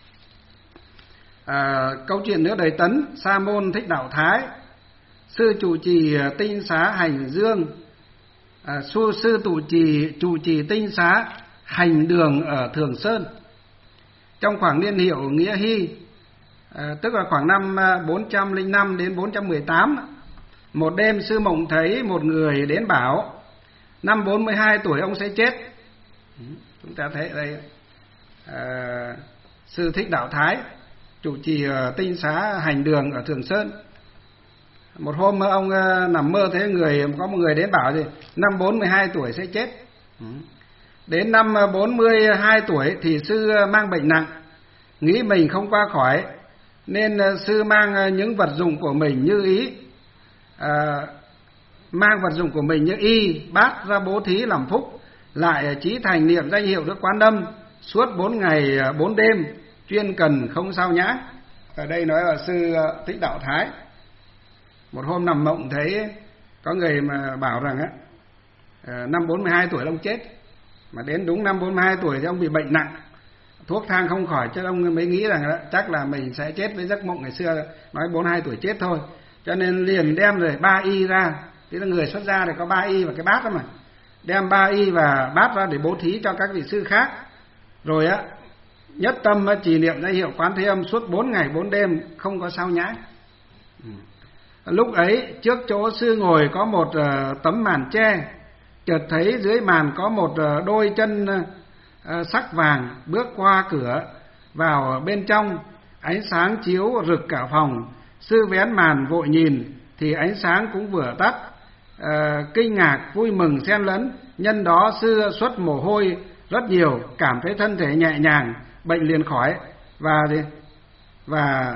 B: Câu chuyện nữa đời Tấn, Sa môn Thích Đạo Thái, sư trụ trì tinh xá hành dương, sư trụ trì tinh xá hành đường ở Thường Sơn. Trong khoảng niên hiệu Nghĩa Hy, tức là khoảng năm 405 đến 418, một đêm sư mộng thấy một người đến bảo năm 42 tuổi ông sẽ chết. Chúng ta thấy đây sư Thích Đạo Thái trụ trì tinh xá hành đường ở Thường Sơn. Một hôm ông nằm mơ thấy có một người đến bảo gì năm 42 tuổi sẽ chết. Đến năm 42 tuổi thì sư mang bệnh nặng, nghĩ mình không qua khỏi, nên sư mang những vật dụng của mình như ý, mang vật dụng của mình như y bát ra bố thí làm phúc, lại chí thành niệm danh hiệu Đức Quán Âm suốt 4 ngày 4 đêm, chuyên cần không sao nhã. Ở đây nói là sư Thích Đạo Thái. Một hôm nằm mộng thấy có người mà bảo rằng á, năm 42 tuổi ông chết, mà đến đúng năm 42 tuổi thì ông bị bệnh nặng, thuốc thang không khỏi, cho ông mới nghĩ rằng chắc là mình sẽ chết với giấc mộng ngày xưa nói 42 tuổi chết thôi, cho nên liền đem rồi 3 y ra. Thế là người xuất gia thì có 3 y và cái bát đó mà, đem 3 y và bát ra để bố thí cho các vị sư khác, rồi á nhất tâm trì niệm danh hiệu Quán Thế Âm suốt 4 ngày 4 đêm không có sao nhãng. Lúc ấy trước chỗ sư ngồi có một tấm màn tre, chợt thấy dưới màn có một đôi chân sắc vàng bước qua cửa vào bên trong, ánh sáng chiếu rực cả phòng. Sư vén màn vội nhìn thì ánh sáng cũng vừa tắt, kinh ngạc vui mừng xen lẫn. Nhân đó sư xuất mồ hôi rất nhiều, cảm thấy thân thể nhẹ nhàng, bệnh liền khỏi, và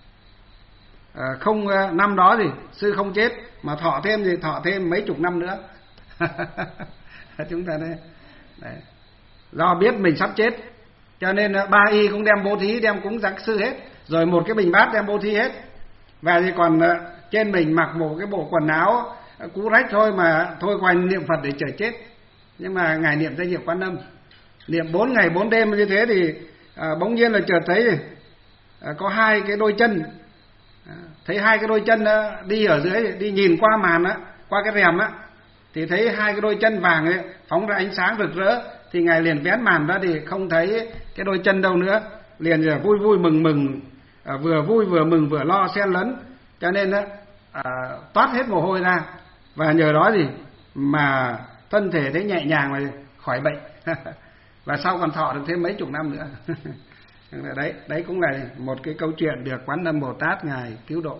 B: không năm đó thì sư không chết mà thọ thêm mấy chục năm nữa. Chúng ta đấy. Do biết mình sắp chết cho nên 3 y cũng đem bố thí, đem cúng giặc sư hết, rồi một cái bình bát đem bố thí hết, và thì còn trên mình mặc một cái bộ quần áo cũ rách thôi, mà thôi quanh niệm Phật để chờ chết. Nhưng mà ngài niệm danh hiệu Quán Âm, niệm 4 ngày 4 đêm như thế thì bỗng nhiên là chợt thấy có 2 cái đôi chân, thấy 2 cái đôi chân đi ở dưới, đi nhìn qua màn qua cái rèm thì thấy 2 cái đôi chân vàng ấy, phóng ra ánh sáng rực rỡ. Thì ngài liền vén màn ra thì không thấy cái đôi chân đâu nữa, liền vui mừng, vừa vui vừa mừng vừa lo xen lẫn, cho nên toát hết mồ hôi ra, và nhờ đó gì mà thân thể thấy nhẹ nhàng mà khỏi bệnh. Và sau còn thọ được thêm mấy chục năm nữa. Đấy cũng là một cái câu chuyện được Quán Âm Bồ Tát ngài cứu độ.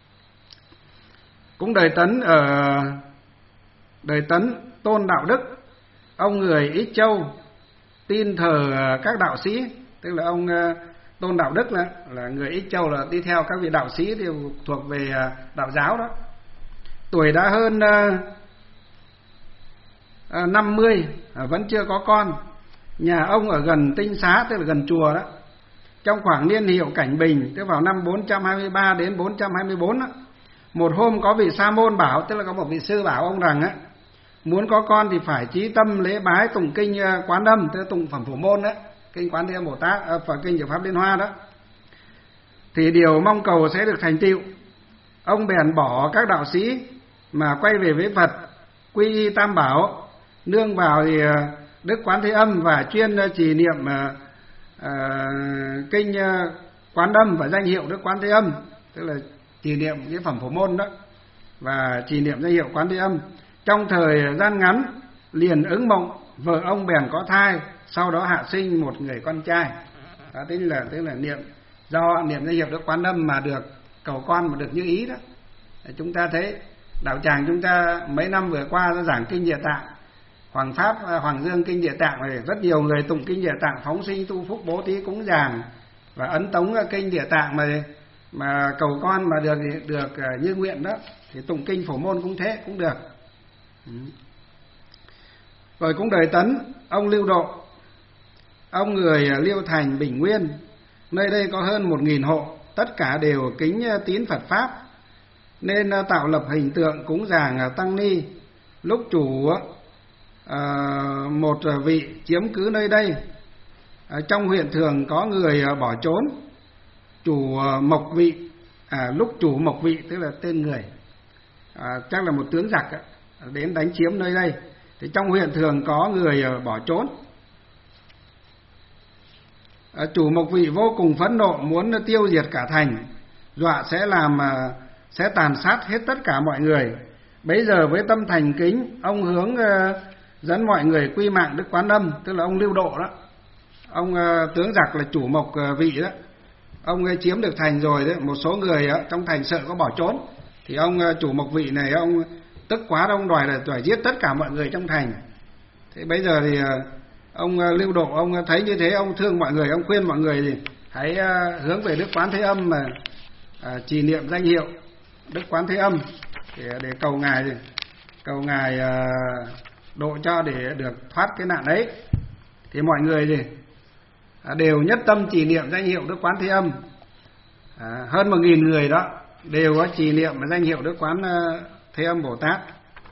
B: Cũng đời Tấn Tôn Đạo Đức, ông người Ích Châu, tin thờ các đạo sĩ, tức là ông Tôn Đạo Đức là người Ích Châu, là đi theo các vị đạo sĩ thì thuộc về đạo giáo đó. Tuổi đã hơn 50, vẫn chưa có con. Nhà ông ở gần Tinh Xá, tức là gần chùa đó. Trong khoảng niên hiệu Cảnh Bình, tức vào năm 423 đến 424 đó, một hôm có vị sa môn bảo, tức là có một vị sư bảo ông rằng muốn có con thì phải chí tâm lễ bái tụng kinh Quán Âm, tức là tụng Phẩm Phổ Môn đó, kinh Quán Thế Âm Bồ Tát, kinh Diệu Pháp Liên Hoa đó, thì điều mong cầu sẽ được thành tựu. Ông bèn bỏ các đạo sĩ mà quay về với Phật, quy y Tam Bảo, nương vào thì Đức Quán Thế Âm và chuyên trì niệm kinh Quán Âm và danh hiệu Đức Quán Thế Âm, tức là trì niệm cái phẩm Phổ Môn đó, và trì niệm danh hiệu Quán Thế Âm. Trong thời gian ngắn liền ứng mộng, vợ ông bèn có thai, sau đó hạ sinh một người con trai. Đó, tức là niệm, do niệm danh hiệu Đức Quán Âm mà được cầu con mà được như ý đó. Chúng ta thấy đạo tràng chúng ta mấy năm vừa qua đã giảng kinh Địa Tạng, Hoàng Pháp, Hoàng Dương kinh Địa Tạng, này rất nhiều người tụng kinh Địa Tạng phóng sinh tu phúc bố thí cúng dường và ấn tống kinh Địa Tạng mà cầu con mà được như nguyện đó, thì tụng kinh Phổ Môn cũng thế, cũng được. Rồi cũng đời Tấn, ông Lưu Độ, ông người Liêu Thành, Bình Nguyên, nơi đây có hơn 1.000 hộ, tất cả đều kính tín Phật Pháp, nên tạo lập hình tượng cúng dường tăng ni. Lúc chủ một vị chiếm cứ nơi đây, trong huyện thường có người bỏ trốn. Chủ Mộc Vị, lúc chủ Mộc Vị tức là tên người, chắc là một tướng giặc đến đánh chiếm nơi đây, thì trong huyện thường có người bỏ trốn. Chủ Mộc Vị vô cùng phẫn nộ, muốn tiêu diệt cả thành, dọa sẽ tàn sát hết tất cả mọi người. Bấy giờ với tâm thành kính, ông hướng dẫn mọi người quy mạng Đức Quán Âm, tức là ông Lưu Độ đó. Ông tướng giặc là chủ Mộc Vị đó, ông ấy chiếm được thành rồi đấy, một số người trong thành sợ có bỏ trốn, thì ông chủ Mộc Vị này ông tức quá, ông đòi giết tất cả mọi người trong thành. Thế bây giờ thì ông Lưu Độ ông thấy như thế, ông thương mọi người, ông khuyên mọi người thì hãy hướng về Đức Quán Thế Âm mà trì niệm danh hiệu Đức Quán Thế Âm để cầu ngài độ cho để được thoát cái nạn ấy. Thì mọi người thì đều nhất tâm trì niệm danh hiệu Đức Quán Thế Âm. Hơn 1.000 người đó đều có trì niệm danh hiệu Đức Quán Thế Âm Bồ Tát.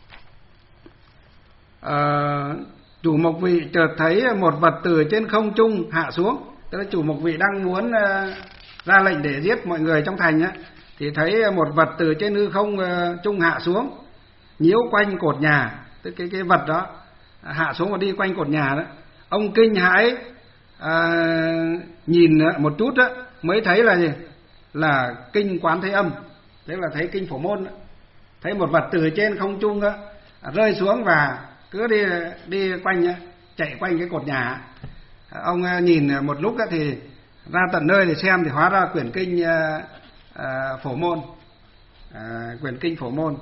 B: Chủ Mộc Vị chợt thấy một vật từ trên không trung hạ xuống, tức là chủ Mộc Vị đang muốn ra lệnh để giết mọi người trong thành á, thì thấy một vật từ trên hư không trung hạ xuống, nhiễu quanh cột nhà, tức cái vật đó hạ xuống và đi quanh cột nhà đó. Ông kinh hãi nhìn một chút đó, mới thấy là gì? Là kinh Quán Thế Âm, tức là thấy kinh Phổ Môn đó. Thấy một vật từ trên không trung đó rơi xuống và cứ đi quanh, chạy quanh cái cột nhà. Ông nhìn một lúc đó thì ra tận nơi để xem, thì hóa ra quyển kinh Phổ Môn, quyển kinh Phổ Môn.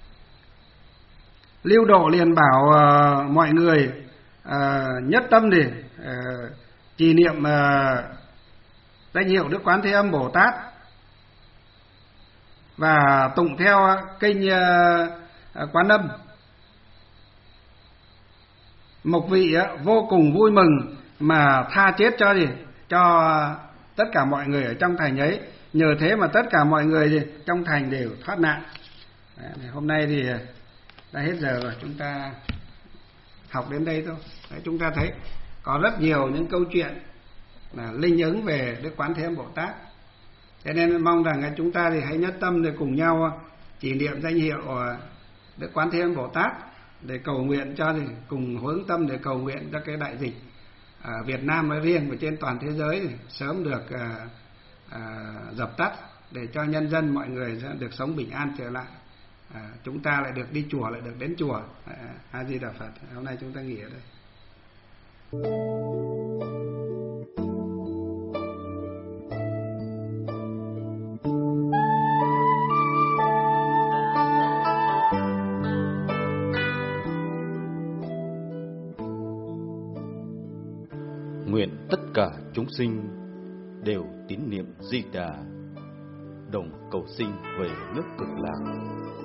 B: Lưu Độ liền bảo mọi người nhất tâm để trì niệm danh hiệu Đức Quán Thế Âm Bồ Tát và tụng theo kinh Quán Âm. Mộc Vị vô cùng vui mừng mà tha chết cho tất cả mọi người ở trong thành ấy. Nhờ thế mà tất cả mọi người trong thành đều thoát nạn. Hôm nay thì đã hết giờ rồi, chúng ta học đến đây thôi. Chúng ta thấy có rất nhiều những câu chuyện là linh ứng về Đức Quán Thế Âm Bồ Tát. Cho nên mong rằng chúng ta thì hãy nhất tâm để cùng nhau trì niệm danh hiệu Đức Quán Thế Âm Bồ Tát để cầu nguyện cho, thì cùng hướng tâm để cầu nguyện cho cái đại dịch ở Việt Nam nói riêng và trên toàn thế giới thì sớm được dập tắt, để cho nhân dân mọi người được sống bình an trở lại. Chúng ta lại được đi chùa, lại được đến chùa. A Di Đà Phật. Hôm nay chúng ta nghỉ ở đây.
A: Nguyện tất cả chúng sinh đều tín niệm Di Đà, đồng cầu sinh về nước Cực Lạc.